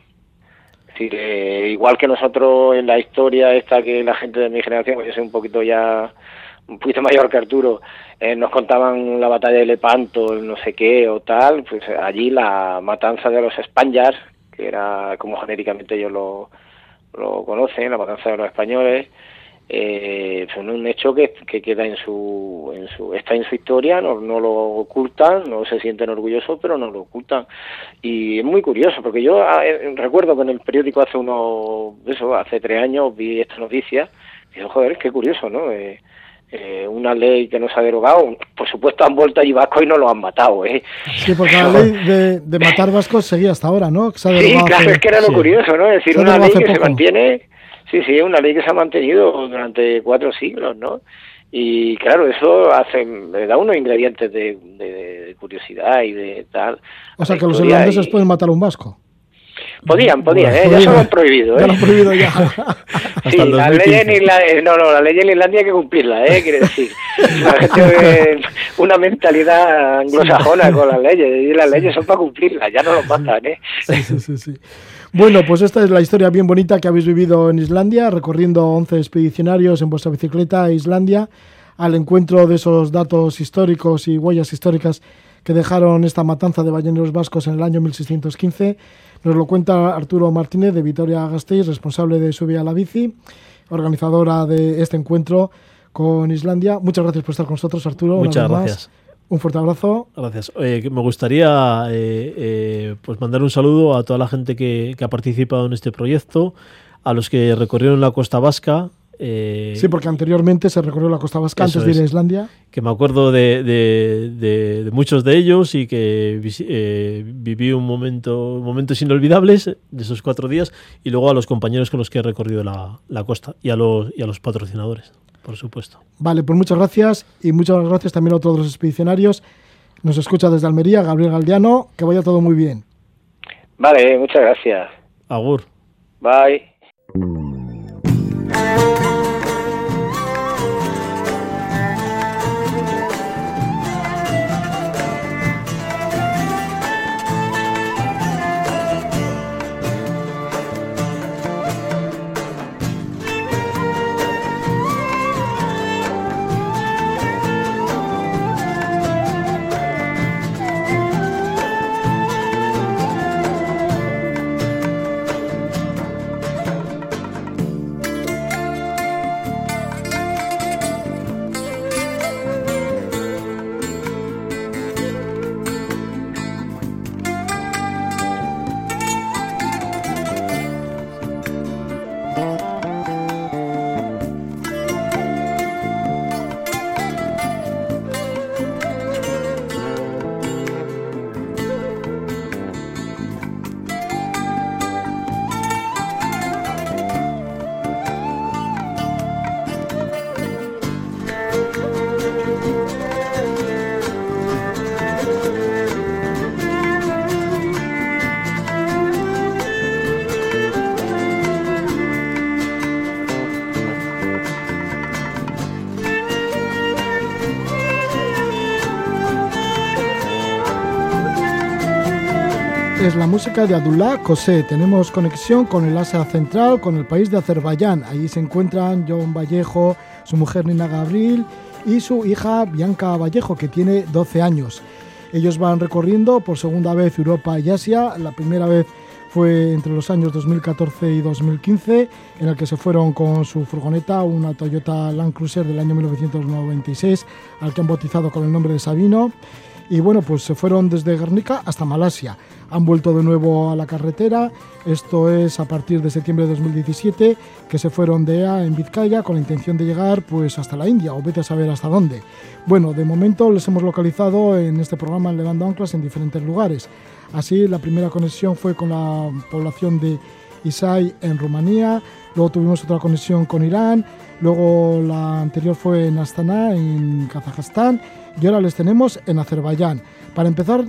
Speaker 4: Es decir, eh, igual que nosotros en la historia esta, que la gente de mi generación, pues yo soy un poquito ya, un poquito mayor que Arturo, eh, nos contaban la batalla de Lepanto, no sé qué o tal, pues allí la matanza de los Spaniards, que era como genéricamente ellos lo, lo conocen, la matanza de los españoles, eh, son un hecho que, que queda en su, en su, está en su historia, no, no lo ocultan, no se sienten orgullosos, pero no lo ocultan. Y es muy curioso, porque yo eh, recuerdo que en el periódico hace unos, eso, hace tres años vi esta noticia, y digo, joder, qué curioso, ¿no? Eh, eh, una ley que no se ha derogado. Por supuesto han vuelto allí vascos y no lo han matado, ¿eh?
Speaker 1: Sí, porque la ley de, de matar vascos seguía hasta ahora, ¿no? Que se ha
Speaker 4: Sí, claro,
Speaker 1: hace...
Speaker 4: es que era lo
Speaker 3: sí.
Speaker 4: curioso, ¿no? Es decir,
Speaker 1: Se ha
Speaker 4: una ley
Speaker 1: hace
Speaker 4: que se
Speaker 1: poco.
Speaker 4: mantiene, sí, sí, una ley que se ha mantenido durante cuatro siglos, ¿no? Y claro, eso hace, le da unos ingredientes de, de, de curiosidad y de tal.
Speaker 1: O sea,
Speaker 4: a la
Speaker 1: que los
Speaker 4: historia
Speaker 1: irlandeses
Speaker 4: y-
Speaker 1: pueden matar a un vasco.
Speaker 4: Podían, podían,
Speaker 1: Bueno,
Speaker 4: ¿eh? Ya
Speaker 1: podían.
Speaker 4: se lo han prohibido,
Speaker 1: Ya
Speaker 4: ¿eh?
Speaker 1: lo han prohibido ya.
Speaker 4: Sí,
Speaker 3: el
Speaker 4: la
Speaker 3: dos mil
Speaker 4: ley en
Speaker 3: quince.
Speaker 4: Islandia, no, no, la ley en Islandia hay que cumplirla, ¿eh? Quiere decir, la gente tiene una mentalidad anglosajona con las leyes, y las leyes son para cumplirlas, ya no los matan, ¿eh?
Speaker 1: Sí, sí, sí, sí. Bueno, pues esta es la historia bien bonita que habéis vivido en Islandia, recorriendo once expedicionarios en vuestra bicicleta a Islandia, al encuentro de esos datos históricos y huellas históricas que dejaron esta matanza de balleneros vascos en el año mil seiscientos quince. Nos lo cuenta Arturo Martínez de Vitoria-Gasteiz, responsable de Subia a la Bici, organizadora de este encuentro con Islandia. Muchas gracias por estar con nosotros, Arturo. una
Speaker 3: Muchas
Speaker 1: vez más.
Speaker 3: gracias.
Speaker 1: Un fuerte abrazo.
Speaker 3: Gracias. Eh, que me gustaría eh, eh, pues mandar un saludo a toda la gente que, que ha participado en este proyecto, a los que recorrieron la costa vasca. Eh,
Speaker 1: Sí, porque anteriormente se recorrió la costa vasca
Speaker 3: Eso
Speaker 1: antes de ir a
Speaker 3: es.
Speaker 1: Islandia.
Speaker 3: que me acuerdo de, de, de, de muchos de ellos y que visi- eh, viví un momento, momentos inolvidables de esos cuatro días, y luego a los compañeros con los que he recorrido la, la costa y a, los, y a los patrocinadores, por supuesto.
Speaker 1: Vale, pues muchas gracias y muchas gracias también a otros de los expedicionarios. Nos escucha desde Almería, Gabriel Galdiano. Que vaya todo muy bien.
Speaker 4: Vale, muchas gracias.
Speaker 3: Agur.
Speaker 4: Bye.
Speaker 1: Es la música de Abdullah Kosé. Tenemos conexión con el Asia Central, con el país de Azerbaiyán. Allí se encuentran John Vallejo, su mujer Nina Gabriel y su hija Bianca Vallejo, que tiene doce años. Ellos van recorriendo por segunda vez Europa y Asia. La primera vez fue entre los años dos mil catorce y dos mil quince, en el que se fueron con su furgoneta, una Toyota Land Cruiser del año mil novecientos noventa y seis, al que han bautizado con el nombre de Sabino. Y bueno, pues se fueron desde Guernica hasta Malasia. Han vuelto de nuevo a la carretera. Esto es a partir de septiembre de dos mil diecisiete, que se fueron de Ea en Vizcaya con la intención de llegar pues hasta la India, o vete a saber hasta dónde. Bueno, de momento les hemos localizado en este programa en Levando Anclas en diferentes lugares. Así, la primera conexión fue con la población de Isay en Rumanía, luego tuvimos otra conexión con Irán, luego la anterior fue en Astana, en Kazajstán, y ahora les tenemos en Azerbaiyán. Para empezar,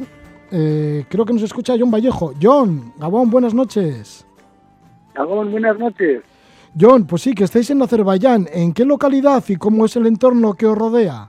Speaker 1: eh, creo que nos escucha John Vallejo. John, Gabón, buenas noches.
Speaker 5: Gabón, buenas noches.
Speaker 1: John, pues sí, que estáis en Azerbaiyán. ¿En qué localidad y cómo es el entorno que os rodea?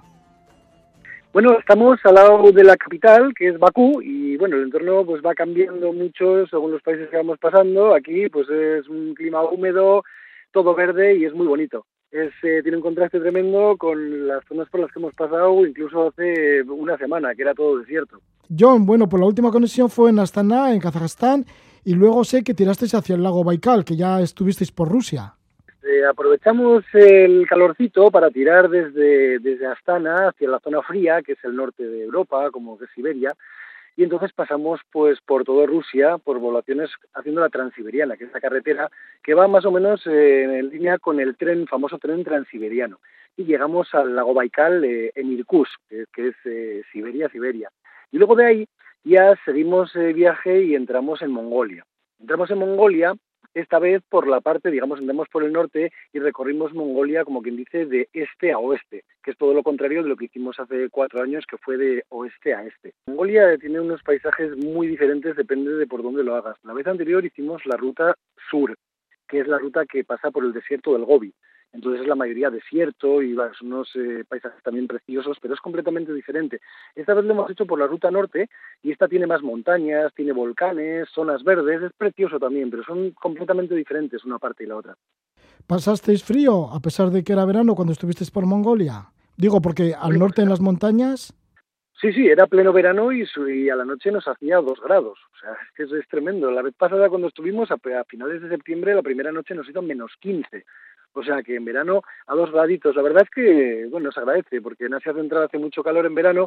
Speaker 5: Bueno, estamos al lado de la capital, que es Bakú, y bueno, el entorno pues va cambiando mucho según los países que vamos pasando. Aquí pues es un clima húmedo, todo verde y es muy bonito. Es, eh, tiene un contraste tremendo con las zonas por las que hemos pasado incluso hace una semana, que era todo desierto.
Speaker 1: John, bueno, pues la última conexión fue en Astana, en Kazajstán, y luego sé que tirasteis hacia el lago Baikal, que ya estuvisteis por Rusia.
Speaker 5: Eh, aprovechamos el calorcito para tirar desde, desde Astana hacia la zona fría, que es el norte de Europa, como que es Siberia, y entonces pasamos pues por toda Rusia, por poblaciones haciendo la Transiberiana, que es la carretera que va más o menos eh, en línea con el tren, famoso tren transiberiano, y llegamos al lago Baikal eh, en Irkutsk, que, que es eh, Siberia, Siberia. Y luego de ahí ya seguimos el viaje y entramos en Mongolia. Entramos en Mongolia, esta vez por la parte, digamos, andamos por el norte y recorrimos Mongolia, como quien dice, de este a oeste, que es todo lo contrario de lo que hicimos hace cuatro años, que fue de oeste a este. Mongolia tiene unos paisajes muy diferentes, depende de por dónde lo hagas. La vez anterior hicimos la ruta sur, que es la ruta que pasa por el desierto del Gobi. Entonces es la mayoría desierto y son unos eh, paisajes también preciosos, pero es completamente diferente. Esta vez lo hemos hecho por la ruta norte y esta tiene más montañas, tiene volcanes, zonas verdes, es precioso también, pero son completamente diferentes una parte y la otra.
Speaker 1: ¿Pasasteis frío a pesar de que era verano cuando estuvisteis por Mongolia? Digo, porque al norte en las montañas...
Speaker 5: Sí, sí, era pleno verano y, su, y a la noche nos hacía dos grados. O sea, es que eso es tremendo. La vez pasada cuando estuvimos, a, a finales de septiembre, la primera noche nos hizo menos quince. O sea, que en verano a dos graditos. La verdad es que, bueno, se agradece, porque en Asia Central hace mucho calor en verano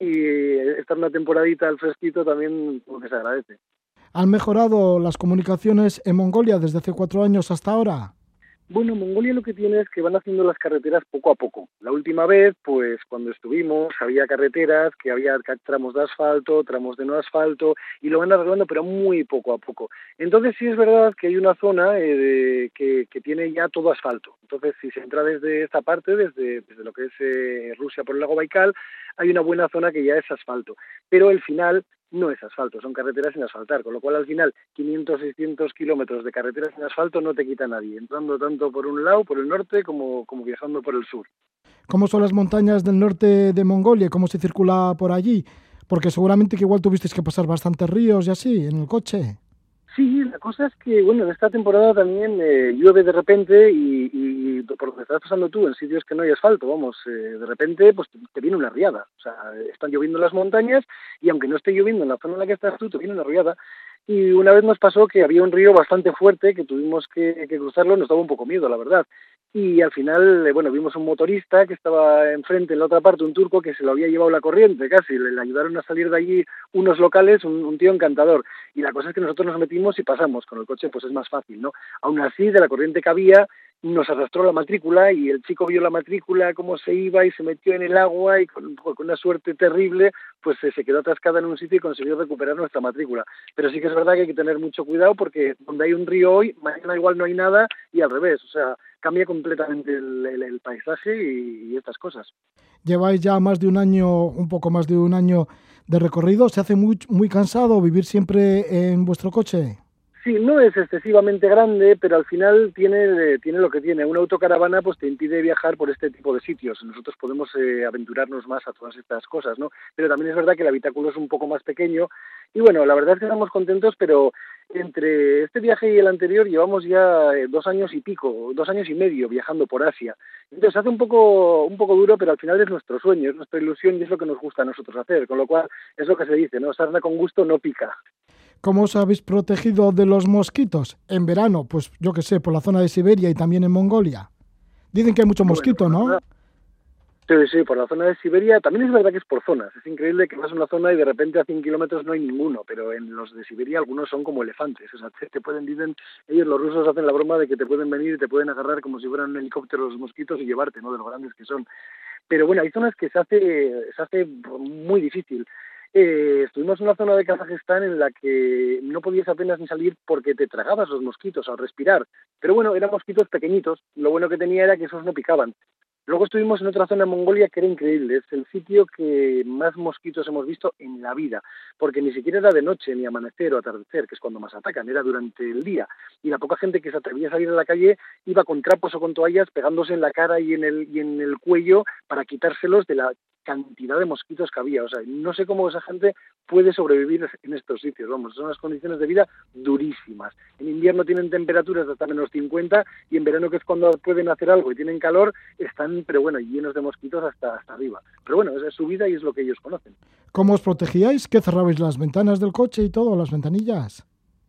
Speaker 5: y estar una temporadita al fresquito también como que se agradece.
Speaker 1: ¿Han mejorado las comunicaciones en Mongolia desde hace cuatro años hasta ahora?
Speaker 5: Bueno, Mongolia lo que tiene es que van haciendo las carreteras poco a poco. La última vez, pues cuando estuvimos, había carreteras que había tramos de asfalto, tramos de no asfalto, y lo van arreglando, pero muy poco a poco. Entonces sí es verdad que hay una zona eh, de, que, que tiene ya todo asfalto. Entonces si se entra desde esta parte, desde, desde lo que es eh, Rusia por el lago Baikal, hay una buena zona que ya es asfalto. Pero el final no es asfalto, son carreteras sin asfaltar, con lo cual al final quinientos, seiscientos kilómetros de carreteras sin asfalto no te quita nadie, entrando tanto por un lado, por el norte, como, como viajando por el sur.
Speaker 1: ¿Cómo son las montañas del norte de Mongolia? ¿Cómo se circula por allí? Porque seguramente que igual tuvisteis que pasar bastantes ríos y así, en el coche.
Speaker 5: Sí, la cosa es que, bueno, en esta temporada también eh, llueve de repente y, y por lo que estás pasando tú en sitios que no hay asfalto, vamos, eh, de repente pues te, te viene una riada. O sea, están lloviendo las montañas y aunque no esté lloviendo en la zona en la que estás tú, te viene una riada. Y una vez nos pasó que había un río bastante fuerte que tuvimos que, que cruzarlo, nos daba un poco miedo, la verdad. Y al final, eh, bueno, vimos un motorista que estaba enfrente, en la otra parte, un turco que se lo había llevado la corriente casi, le, le ayudaron a salir de allí unos locales, un, un tío encantador. Y la cosa es que nosotros nos metimos y pasamos, con el coche pues es más fácil, ¿no? Aún así, de la corriente que había, nos arrastró la matrícula y el chico vio la matrícula, cómo se iba y se metió en el agua y con, con una suerte terrible, pues eh, se quedó atascada en un sitio y consiguió recuperar nuestra matrícula. Pero sí que es verdad que hay que tener mucho cuidado porque donde hay un río hoy, mañana igual no hay nada y al revés, o sea, cambia completamente el, el, el paisaje y, y estas cosas.
Speaker 1: Lleváis ya más de un año, un poco más de un año de recorrido. ¿Se hace muy, muy cansado vivir siempre en vuestro coche?
Speaker 5: Sí, no es excesivamente grande, pero al final tiene, tiene lo que tiene. Una autocaravana pues te impide viajar por este tipo de sitios. Nosotros podemos eh, aventurarnos más a todas estas cosas, ¿no? Pero también es verdad que el habitáculo es un poco más pequeño. Y bueno, la verdad es que estamos contentos, pero entre este viaje y el anterior llevamos ya eh, dos años y pico, dos años y medio viajando por Asia. Entonces hace un poco, un poco duro, pero al final es nuestro sueño, es nuestra ilusión y es lo que nos gusta a nosotros hacer. Con lo cual es lo que se dice, ¿no? Sarna con gusto no pica.
Speaker 1: ¿Cómo os habéis protegido de los mosquitos? En verano, pues yo qué sé, por la zona de Siberia y también en Mongolia. Dicen que hay mucho mosquito, bueno, ¿no?
Speaker 5: Sí, sí, por la zona de Siberia. También es verdad que es por zonas. Es increíble que vas a una zona y de repente a cien kilómetros no hay ninguno, pero en los de Siberia algunos son como elefantes. O sea, te, te pueden, dicen, ellos los rusos hacen la broma de que te pueden venir y te pueden agarrar como si fueran un helicóptero los mosquitos y llevarte, ¿no? De lo grandes que son. Pero bueno, hay zonas que se hace, se hace muy difícil. Eh, estuvimos en una zona de Kazajistán en la que no podías apenas ni salir porque te tragabas los mosquitos al respirar. Pero bueno, eran mosquitos pequeñitos. Lo bueno que tenía era que esos no picaban. Luego estuvimos en otra zona de Mongolia que era increíble. Es el sitio que más mosquitos hemos visto en la vida, porque ni siquiera era de noche, ni amanecer o atardecer, que es cuando más atacan, era durante el día. Y la poca gente que se atrevía a salir a la calle iba con trapos o con toallas pegándose en la cara y en el, y en el cuello para quitárselos de la cantidad de mosquitos que había. O sea, no sé cómo esa gente puede sobrevivir en estos sitios. Vamos, son unas condiciones de vida durísimas. En invierno tienen temperaturas de hasta menos cincuenta y en verano, que es cuando pueden hacer algo y tienen calor, están, pero bueno, llenos de mosquitos hasta, hasta arriba. Pero bueno, esa es su vida y es lo que ellos conocen.
Speaker 1: ¿Cómo os protegíais? ¿Qué cerrabais las ventanas del coche y todo, las ventanillas?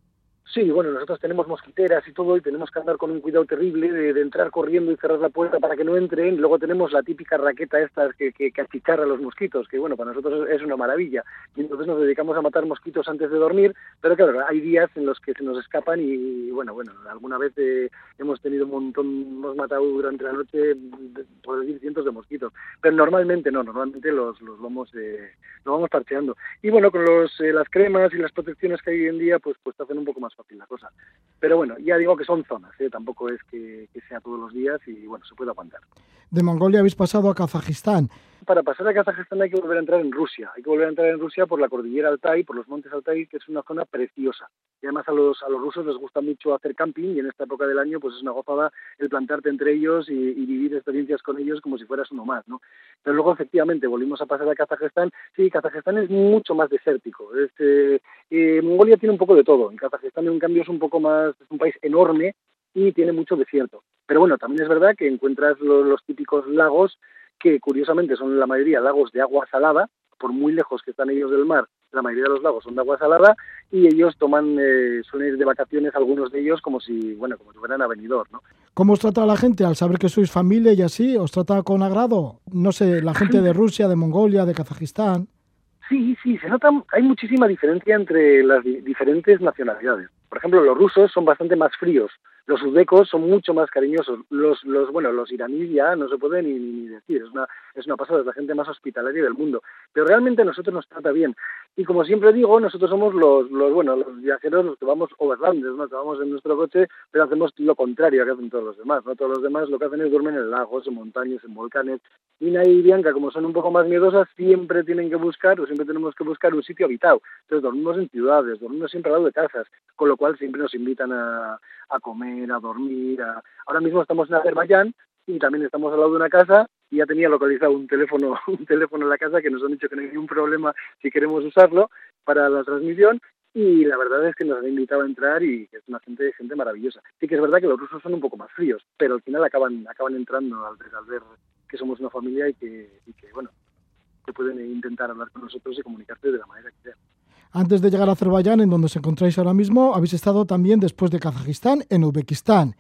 Speaker 5: Sí, bueno, nosotros tenemos mosquiteras y todo y tenemos que andar con un cuidado terrible de, de entrar corriendo y cerrar la puerta para que no entren. Luego tenemos la típica raqueta esta que, que, que achicharra a los mosquitos, que bueno, para nosotros es una maravilla. Y entonces nos dedicamos a matar mosquitos antes de dormir, pero claro, hay días en los que se nos escapan y bueno, bueno, alguna vez eh, hemos tenido un montón, hemos matado durante la noche, por decir, cientos de mosquitos. Pero normalmente no, normalmente los, los vamos eh, los vamos parcheando. Y bueno, con los, eh, las cremas y las protecciones que hay hoy en día, pues, pues te hacen un poco más fácil la cosa. Pero bueno, ya digo que son zonas, ¿eh? Tampoco es que, que sea todos los días y bueno, se puede aguantar.
Speaker 1: De Mongolia habéis pasado a Kazajistán.
Speaker 5: Para pasar a Kazajistán hay que volver a entrar en Rusia. Hay que volver a entrar en Rusia por la cordillera Altai, por los montes Altai, que es una zona preciosa. Y además a los a los rusos les gusta mucho hacer camping y en esta época del año pues es una gozada el plantarte entre ellos y, y vivir experiencias con ellos como si fueras uno más, ¿no? Pero luego efectivamente volvimos a pasar a Kazajistán. Sí, Kazajistán es mucho más desértico. Es, eh, eh, Mongolia tiene un poco de todo. En Kazajistán en cambio es un poco más, es un país enorme y tiene mucho desierto. Pero bueno, también es verdad que encuentras los, los típicos lagos que curiosamente son la mayoría lagos de agua salada, por muy lejos que están ellos del mar, la mayoría de los lagos son de agua salada y ellos toman, eh, suelen ir de vacaciones algunos de ellos como si, bueno, como si fueran a Benidorm, ¿no?
Speaker 1: ¿Cómo os trata la gente al saber que sois familia y así? ¿Os trata con agrado? No sé, la gente de Rusia, de Mongolia, de Kazajistán.
Speaker 5: Sí, sí, se nota, hay muchísima diferencia entre las di- diferentes nacionalidades. Por ejemplo, los rusos son bastante más fríos, los uzbecos son mucho más cariñosos, los, los, bueno, los iraníes ya no se puede ni, ni decir, es una, es una pasada, es la gente más hospitalaria del mundo. Pero realmente a nosotros nos trata bien. Y como siempre digo, nosotros somos los, los bueno, los viajeros, los que vamos overlanders, ¿no? Que vamos en nuestro coche, pero hacemos lo contrario que hacen todos los demás, ¿no? Todos los demás lo que hacen es duermen en lagos, en montañas, en volcanes. Nina y Bianca, como son un poco más miedosas, siempre tienen que buscar, o siempre tenemos que buscar un sitio habitado. Entonces dormimos en ciudades, dormimos siempre al lado de casas, con lo cual siempre nos invitan a, a comer, a dormir. A... Ahora mismo estamos en Azerbaiyán y también estamos al lado de una casa y ya tenía localizado un teléfono, un teléfono en la casa que nos han dicho que no hay ningún problema si queremos usarlo para la transmisión. Y la verdad es que nos han invitado a entrar y es una gente, gente maravillosa. Sí que es verdad que los rusos son un poco más fríos, pero al final acaban, acaban entrando al, al ver que somos una familia y que, y que, bueno, que pueden intentar hablar con nosotros y comunicarse de la manera que sea.
Speaker 1: Antes de llegar a Azerbaiyán, en donde os encontráis ahora mismo, habéis estado también, después de Kazajistán, en Uzbekistán.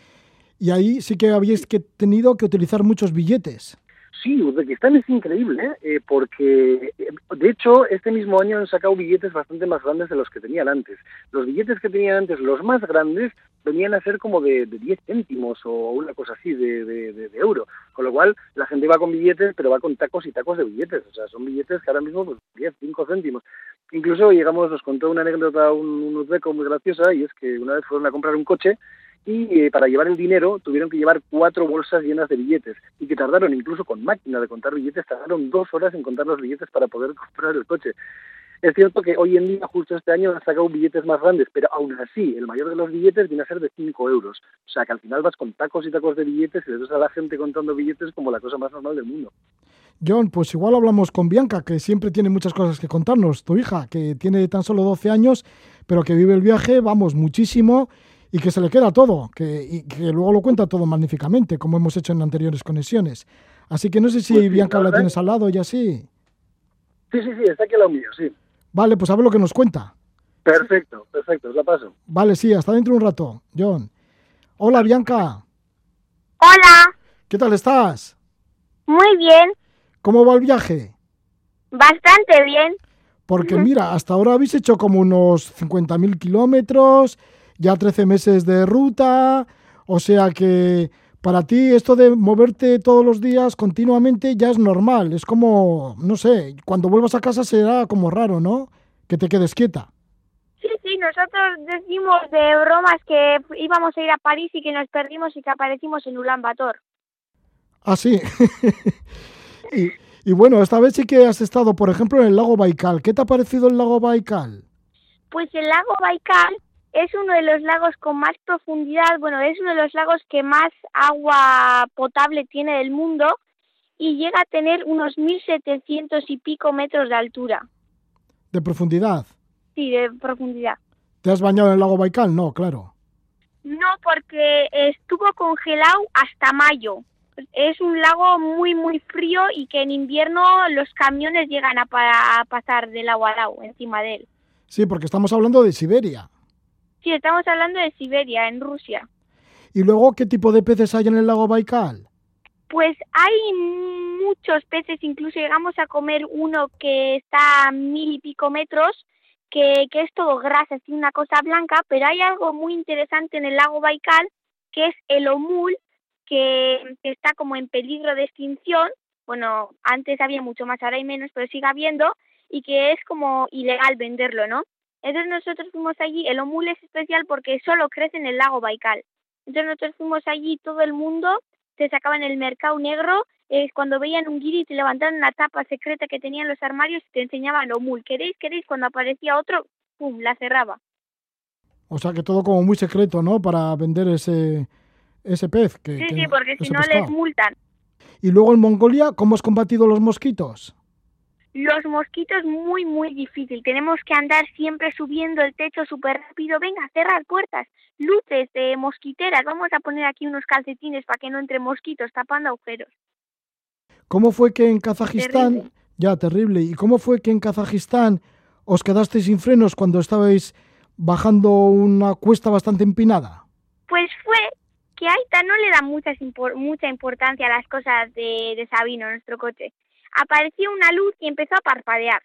Speaker 1: Y ahí sí que habéis que tenido que utilizar muchos billetes.
Speaker 5: Sí, Uzbekistán es increíble, ¿eh? Eh, porque eh, de hecho este mismo año han sacado billetes bastante más grandes de los que tenían antes. Los billetes que tenían antes, los más grandes, venían a ser como de, de diez céntimos o una cosa así de, de, de, de euro. Con lo cual la gente va con billetes, pero va con tacos y tacos de billetes. O sea, son billetes que ahora mismo pues diez, cinco céntimos. Incluso llegamos, nos contó una anécdota un, un uzbeco muy graciosa y es que una vez fueron a comprar un coche y eh, para llevar el dinero tuvieron que llevar cuatro bolsas llenas de billetes y que tardaron, incluso con máquina de contar billetes, tardaron dos horas en contar los billetes para poder comprar el coche. Es cierto que hoy en día, justo este año, han sacado billetes más grandes, pero aún así, el mayor de los billetes viene a ser de cinco euros. O sea, que al final vas con tacos y tacos de billetes y le ves a la gente contando billetes como la cosa más normal del mundo.
Speaker 1: John, pues igual hablamos con Bianca, que siempre tiene muchas cosas que contarnos. Tu hija, que tiene tan solo doce años, pero que vive el viaje, vamos, muchísimo, y que se le queda todo, que, y que luego lo cuenta todo magníficamente, como hemos hecho en anteriores conexiones. Así que no sé si
Speaker 5: Pues sí,
Speaker 1: Bianca la
Speaker 5: ¿verdad?
Speaker 1: tienes al lado y así.
Speaker 5: Sí, sí, sí, está aquí al lado mío, sí.
Speaker 1: Vale, pues a ver lo que nos cuenta.
Speaker 5: Perfecto, perfecto, os la paso.
Speaker 1: Vale, sí, hasta dentro de un rato, John. Hola, Bianca.
Speaker 6: Hola,
Speaker 1: ¿Qué tal estás?
Speaker 6: muy bien,
Speaker 1: ¿Cómo va el viaje?
Speaker 6: bastante bien.
Speaker 1: Porque mira, hasta ahora habéis hecho como unos cincuenta mil kilómetros, ya trece meses de ruta, o sea que para ti esto de moverte todos los días continuamente ya es normal. Es como, no sé, cuando vuelvas a casa será como raro, ¿no? Que te quedes quieta.
Speaker 6: Sí, sí, nosotros decimos de bromas que íbamos a ir a París y que nos perdimos y que aparecimos en Ulan Bator.
Speaker 1: Ah, sí. y, y bueno, esta vez sí que has estado, por ejemplo, en el lago Baikal. ¿Qué te ha parecido el lago Baikal?
Speaker 6: Pues el lago Baikal es uno de los lagos con más profundidad, bueno, es uno de los lagos que más agua potable tiene del mundo y llega a tener unos mil setecientos y pico metros de altura.
Speaker 1: ¿De profundidad?
Speaker 6: Sí, de profundidad.
Speaker 1: ¿Te has bañado en el lago Baikal? No, claro.
Speaker 6: No, porque estuvo congelado hasta mayo. Es un lago muy, muy frío y que en invierno los camiones llegan a, pa- a pasar del agua al agua, encima de él.
Speaker 1: Sí, porque estamos hablando de Siberia.
Speaker 6: Sí, estamos hablando de Siberia, en Rusia.
Speaker 1: ¿Y luego qué tipo de peces hay en el lago Baikal?
Speaker 6: Pues hay muchos peces, incluso llegamos a comer uno que está a mil y pico metros, que, que es todo grasa, así una cosa blanca, pero hay algo muy interesante en el lago Baikal, que es el omul, que, que está como en peligro de extinción. Bueno, antes había mucho más, ahora hay menos, pero sigue habiendo, y que es como ilegal venderlo, ¿no? Entonces nosotros fuimos allí, el omul es especial porque solo crece en el lago Baikal. Entonces nosotros fuimos allí, todo el mundo se sacaban el mercado negro, eh, cuando veían un guiri te levantaban una tapa secreta que tenían los armarios y te enseñaban el omul. ¿Queréis? ¿Queréis? Cuando aparecía otro, pum, la cerraba.
Speaker 1: O sea que todo como muy secreto, ¿no? Para vender ese, ese pez. Que,
Speaker 6: sí,
Speaker 1: que,
Speaker 6: sí, porque si no
Speaker 1: pescado.
Speaker 6: les multan.
Speaker 1: Y luego en Mongolia, ¿cómo has combatido los mosquitos?
Speaker 6: Los mosquitos muy, muy difícil. Tenemos que andar siempre subiendo el techo súper rápido. Venga, cerrar puertas, luces de mosquiteras. Vamos a poner aquí unos calcetines para que no entre mosquitos tapando agujeros.
Speaker 1: ¿Cómo fue que en Kazajistán...
Speaker 6: Terrible.
Speaker 1: Ya, terrible. ¿Y cómo fue que en Kazajistán os quedasteis sin frenos cuando estabais bajando una cuesta bastante empinada?
Speaker 6: Pues fue que Aita no le da muchas impor- mucha importancia a las cosas de, de Sabino, nuestro coche. Apareció una luz y empezó a parpadear.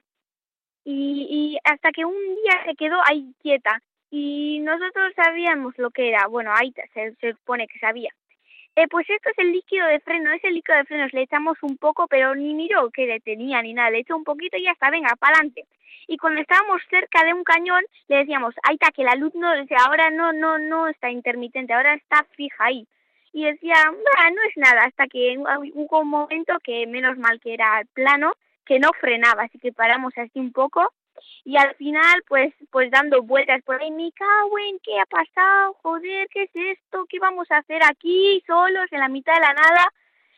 Speaker 6: Y, y hasta que un día se quedó ahí quieta. Y nosotros sabíamos lo que era. Bueno, Aita se, se supone que sabía. Eh, pues esto es el líquido de freno. Ese líquido de frenos le echamos un poco, pero ni miró que le tenía ni nada. Le echó un poquito y ya está, venga, para adelante. Y cuando estábamos cerca de un cañón, le decíamos, Aita, que la luz no, ahora no, no, no está intermitente, ahora está fija ahí. Y decía, bah, no es nada, hasta que hubo un momento que, menos mal que era plano, que no frenaba, así que paramos así un poco. Y al final, pues pues dando vueltas por ahí, me cago en, ¿qué ha pasado? Joder, ¿qué es esto? ¿Qué vamos a hacer aquí, solos, en la mitad de la nada?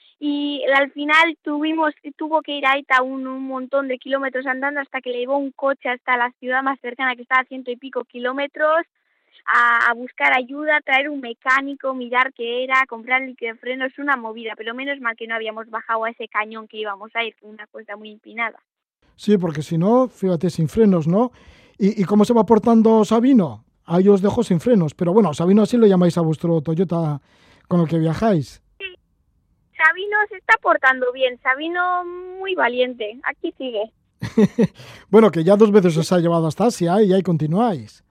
Speaker 6: Y al final tuvimos tuvo que ir a Aita un, un montón de kilómetros andando hasta que le llevó un coche hasta la ciudad más cercana, que estaba a ciento y pico kilómetros, a, a buscar ayuda, traer un mecánico, mirar qué era, comprar líquido de freno. Es una movida, pero menos mal que no habíamos bajado a ese cañón que íbamos a ir, una cuesta muy empinada.
Speaker 1: Sí, porque si no, fíjate, sin frenos, ¿no? ¿Y, y cómo se va portando Sabino? Ahí os dejo sin frenos, pero bueno, Sabino así lo llamáis a vuestro Toyota con el que viajáis.
Speaker 6: Sí, Sabino se está portando bien, Sabino muy valiente, aquí sigue.
Speaker 1: Bueno, que ya dos veces os ha llevado hasta Asia y ahí continuáis.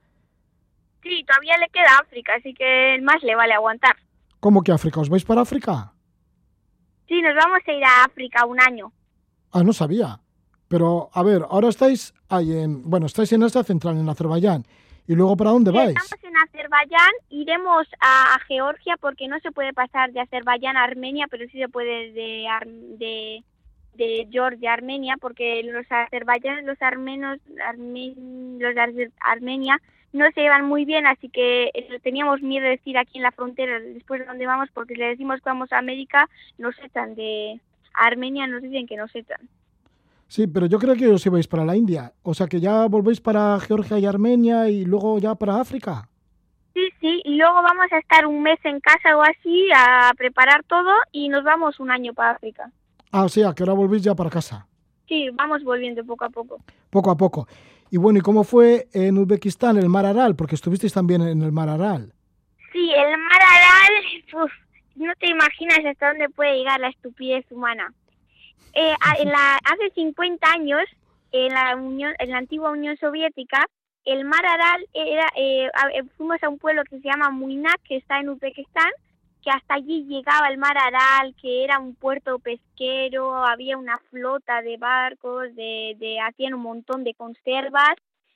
Speaker 6: Sí, todavía le queda África, así que más le vale aguantar.
Speaker 1: ¿Cómo que África? ¿Os vais para África?
Speaker 6: Sí, nos vamos a ir a África un año.
Speaker 1: Ah, no sabía. Pero, a ver, ahora estáis ahí en... Bueno, estáis en Asia Central, en Azerbaiyán. ¿Y luego para dónde
Speaker 6: Sí,
Speaker 1: vais?
Speaker 6: estamos en Azerbaiyán, iremos a, a Georgia porque no se puede pasar de Azerbaiyán a Armenia, pero sí se puede de de, de Georgia a Armenia, porque los azerbaiyanos, los armenos, armen, los de Armenia no se llevan muy bien, así que teníamos miedo de decir aquí en la frontera, después de dónde vamos, porque si le decimos que vamos a América, nos echan de a Armenia, nos dicen que nos echan.
Speaker 1: Sí, pero yo creo que os ibais para la India. O sea, que ya volvéis para Georgia y Armenia y luego ya para África.
Speaker 6: Sí, sí, y luego vamos a estar un mes en casa o así a preparar todo y nos vamos un año para África.
Speaker 1: Ah, o sea, que ahora volvéis ya para casa.
Speaker 6: Sí, vamos volviendo poco a poco.
Speaker 1: Poco a poco. Y bueno, ¿y cómo fue en Uzbekistán el Mar Aral? Porque estuvisteis también en el Mar Aral.
Speaker 6: Sí, el Mar Aral, uf, no te imaginas hasta dónde puede llegar la estupidez humana. Eh, en la, hace cincuenta años, en la, Unión, en la antigua Unión Soviética, el Mar Aral era, eh, fuimos a un pueblo que se llama Muinak, que está en Uzbekistán, que hasta allí llegaba el Mar Aral, que era un puerto pesquero, había una flota de barcos, de, de hacían un montón de conservas,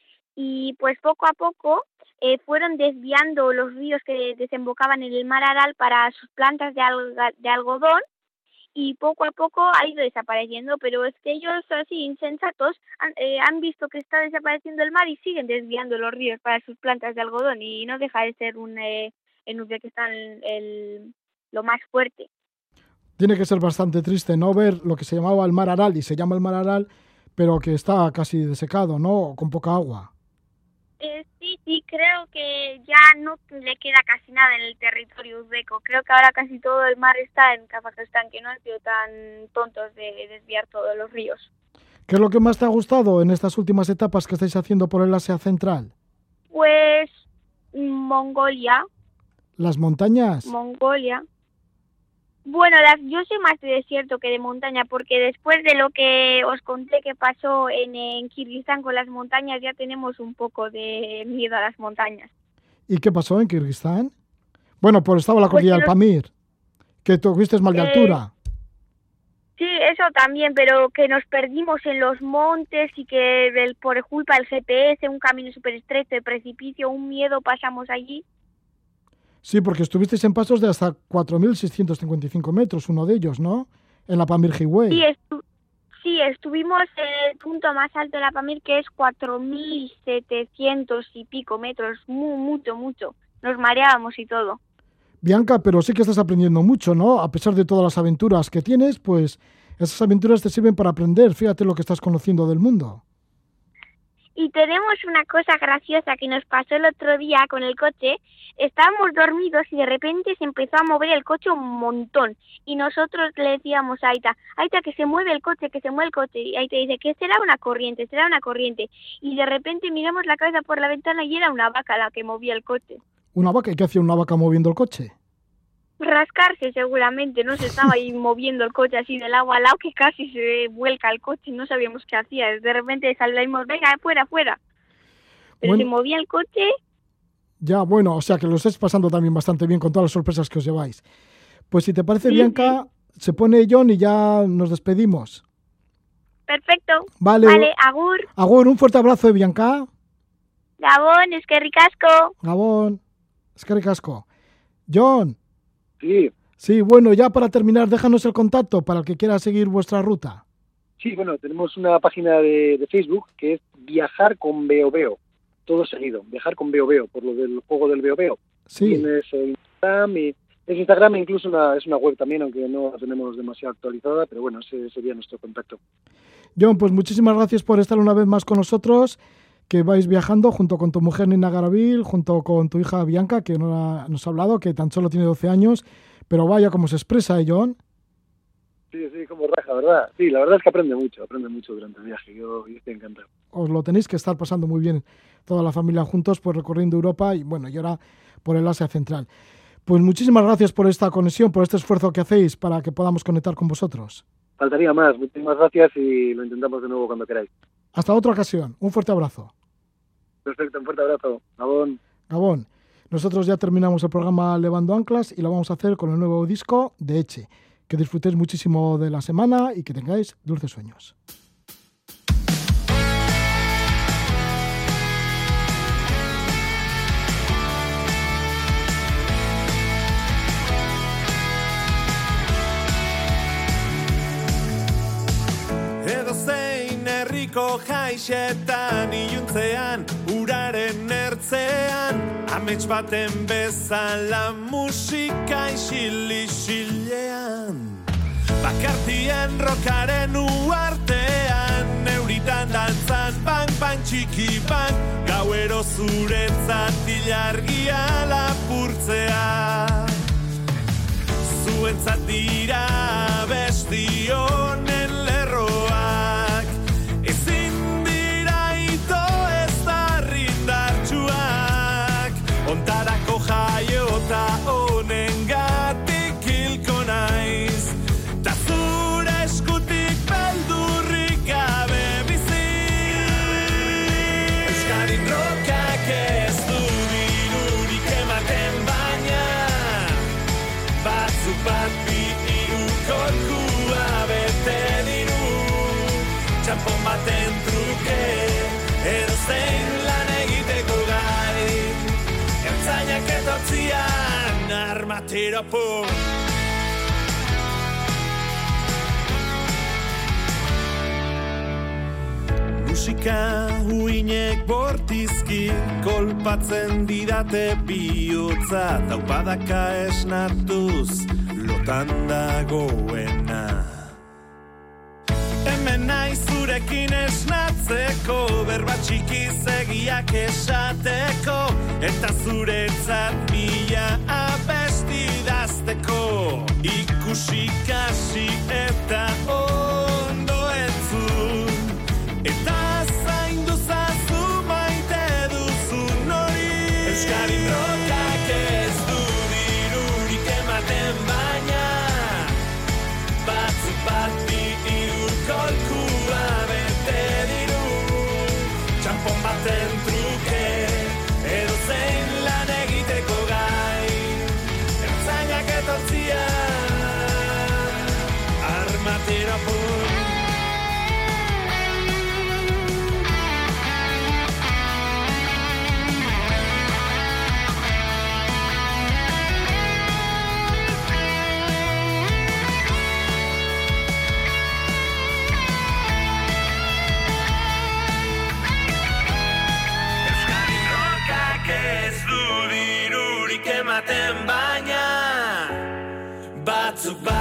Speaker 6: y pues poco a poco eh, fueron desviando los ríos que desembocaban en el Mar Aral para sus plantas de, alga, de algodón, y poco a poco ha ido desapareciendo, pero es que ellos así insensatos han, eh, han visto que está desapareciendo el mar y siguen desviando los ríos para sus plantas de algodón, y no deja de ser un eh, en Uzbekistán el, el, lo más fuerte.
Speaker 1: Tiene que ser bastante triste, ¿no? Ver lo que se llamaba el Mar Aral y se llama el Mar Aral, pero que está casi desecado, ¿no? Con poca agua.
Speaker 6: Eh, sí, sí, creo que ya no le queda casi nada en el territorio uzbeco. Creo que ahora casi todo el mar está en Kazajistán, que no han sido tan tontos de desviar todos los ríos.
Speaker 1: ¿Qué es lo que más te ha gustado en estas últimas etapas que estáis haciendo por el Asia Central?
Speaker 6: Pues Mongolia.
Speaker 1: ¿Las montañas?
Speaker 6: Mongolia. Bueno, las, yo soy más de desierto que de montaña, porque después de lo que os conté que pasó en, en Kirguistán con las montañas, ya tenemos un poco de miedo a las montañas.
Speaker 1: ¿Y qué pasó en Kirguistán? Bueno, pues estaba la cordillera del Pamir, que tuviste mal de
Speaker 6: eh,
Speaker 1: altura.
Speaker 6: Sí, eso también, pero que nos perdimos en los montes y que el, por culpa del G P S, un camino súper estrecho, de precipicio, un miedo pasamos allí.
Speaker 1: Sí, porque estuvisteis en pasos de hasta cuatro mil seiscientos cincuenta y cinco metros, uno de ellos, ¿no? En la Pamir Highway.
Speaker 6: Sí, estu sí, estuvimos en el punto más alto de la Pamir, que es cuatro mil setecientos y pico metros, muy, mucho, mucho. Nos mareábamos y todo.
Speaker 1: Bianca, pero sí que estás aprendiendo mucho, ¿no? A pesar de todas las aventuras que tienes, pues esas aventuras te sirven para aprender. Fíjate lo que estás conociendo del mundo.
Speaker 6: Y tenemos una cosa graciosa que nos pasó el otro día con el coche. Estábamos dormidos y de repente se empezó a mover el coche un montón. Y nosotros le decíamos a Aita, Aita, que se mueve el coche, que se mueve el coche. Y Aita dice, que será una corriente, será una corriente. Y de repente miramos la cabeza por la ventana y era una vaca la que movía el coche.
Speaker 1: ¿Una vaca? ¿Y qué hacía una vaca moviendo el coche?
Speaker 6: Rascarse seguramente, no se estaba ahí moviendo el coche así de lado a lado que casi se vuelca el coche, no sabíamos qué hacía. De repente salimos, venga, fuera, fuera. Pero bueno, se movía el coche. Ya,
Speaker 1: bueno, o sea que lo estáis pasando también bastante bien con todas las sorpresas que os lleváis. Pues si te parece, sí, Bianca, sí. Se pone John y ya nos despedimos.
Speaker 6: Perfecto.
Speaker 1: Vale,
Speaker 6: vale, agur.
Speaker 1: Agur, un fuerte abrazo de Bianca.
Speaker 6: Gabón, es que ricasco.
Speaker 1: Gabón, es que ricasco. John.
Speaker 5: Sí.
Speaker 1: Sí, bueno, ya para terminar, déjanos el contacto para el que quiera seguir vuestra ruta.
Speaker 5: Sí, bueno, tenemos una página de, de Facebook que es Viajar con Veo Veo, todo seguido, Viajar con Veo Veo, por lo del juego del Veo Veo.
Speaker 1: Sí.
Speaker 5: Tienes Instagram, y, es Instagram e incluso una, es una web también, aunque no la tenemos demasiado actualizada, pero bueno, ese sería nuestro contacto.
Speaker 1: John, pues muchísimas gracias por estar una vez más con nosotros, que vais viajando junto con tu mujer Nina Garavil, junto con tu hija Bianca, que no nos ha hablado, que tan solo tiene doce años, pero vaya como se expresa, ¿eh, John?
Speaker 5: Sí, sí, como raja, ¿verdad? Sí, la verdad es que aprende mucho, aprende mucho durante el viaje, yo, yo estoy encantado.
Speaker 1: Os lo tenéis que estar pasando muy bien, toda la familia juntos, pues recorriendo Europa y bueno, y ahora por el Asia Central. Pues muchísimas gracias por esta conexión, por este esfuerzo que hacéis para que podamos conectar con vosotros.
Speaker 5: Faltaría más, muchísimas gracias y lo intentamos de nuevo cuando queráis.
Speaker 1: Hasta otra ocasión. Un fuerte abrazo.
Speaker 5: Perfecto, un fuerte abrazo. Gabón.
Speaker 1: Gabón. Nosotros ya terminamos el programa Levando Anclas y lo vamos a hacer con el nuevo disco de Eche. Que disfrutéis muchísimo de la semana y que tengáis dulces sueños.
Speaker 2: Herriko jaixetan iluntzean, uraren ertzean, amets baten bezala musika isil-isilean. Bakartien rokaren uartean, neuritan dantzan, bang, bang, txiki, bang, gauero zuretzat ilargia lapurtzea. Zuentzat dira besti honen lerroak, ontarako jaiota honen gatik hilko naiz, ta zure eskutik beldurrik gabe bizi. Euskadin rokak ez du dirurik ematen baina, batzuk bat bi hiru kolkua bete diru, txampon baten truke, edo zein lan egiteko gai. Ertzainak etortzian armatero pun. Musika uinek bortizki kolpatzen didate bihotza, taupadaka esnartuz lotan dagoena. Hemen naiz zurekin esnatzeko, berba txikiz egiak esateko, eta zuretzat mila abesti idazteko. Ikusi kasi eta ondo entzun, eta zaindu zazu maite duzun hori. Euskadin Bati irurkolkua bete diru, txampon baten truke, edo zein lan egiteko gai. Ertzainak etortzia, armatero pun. Ematen baina batzuk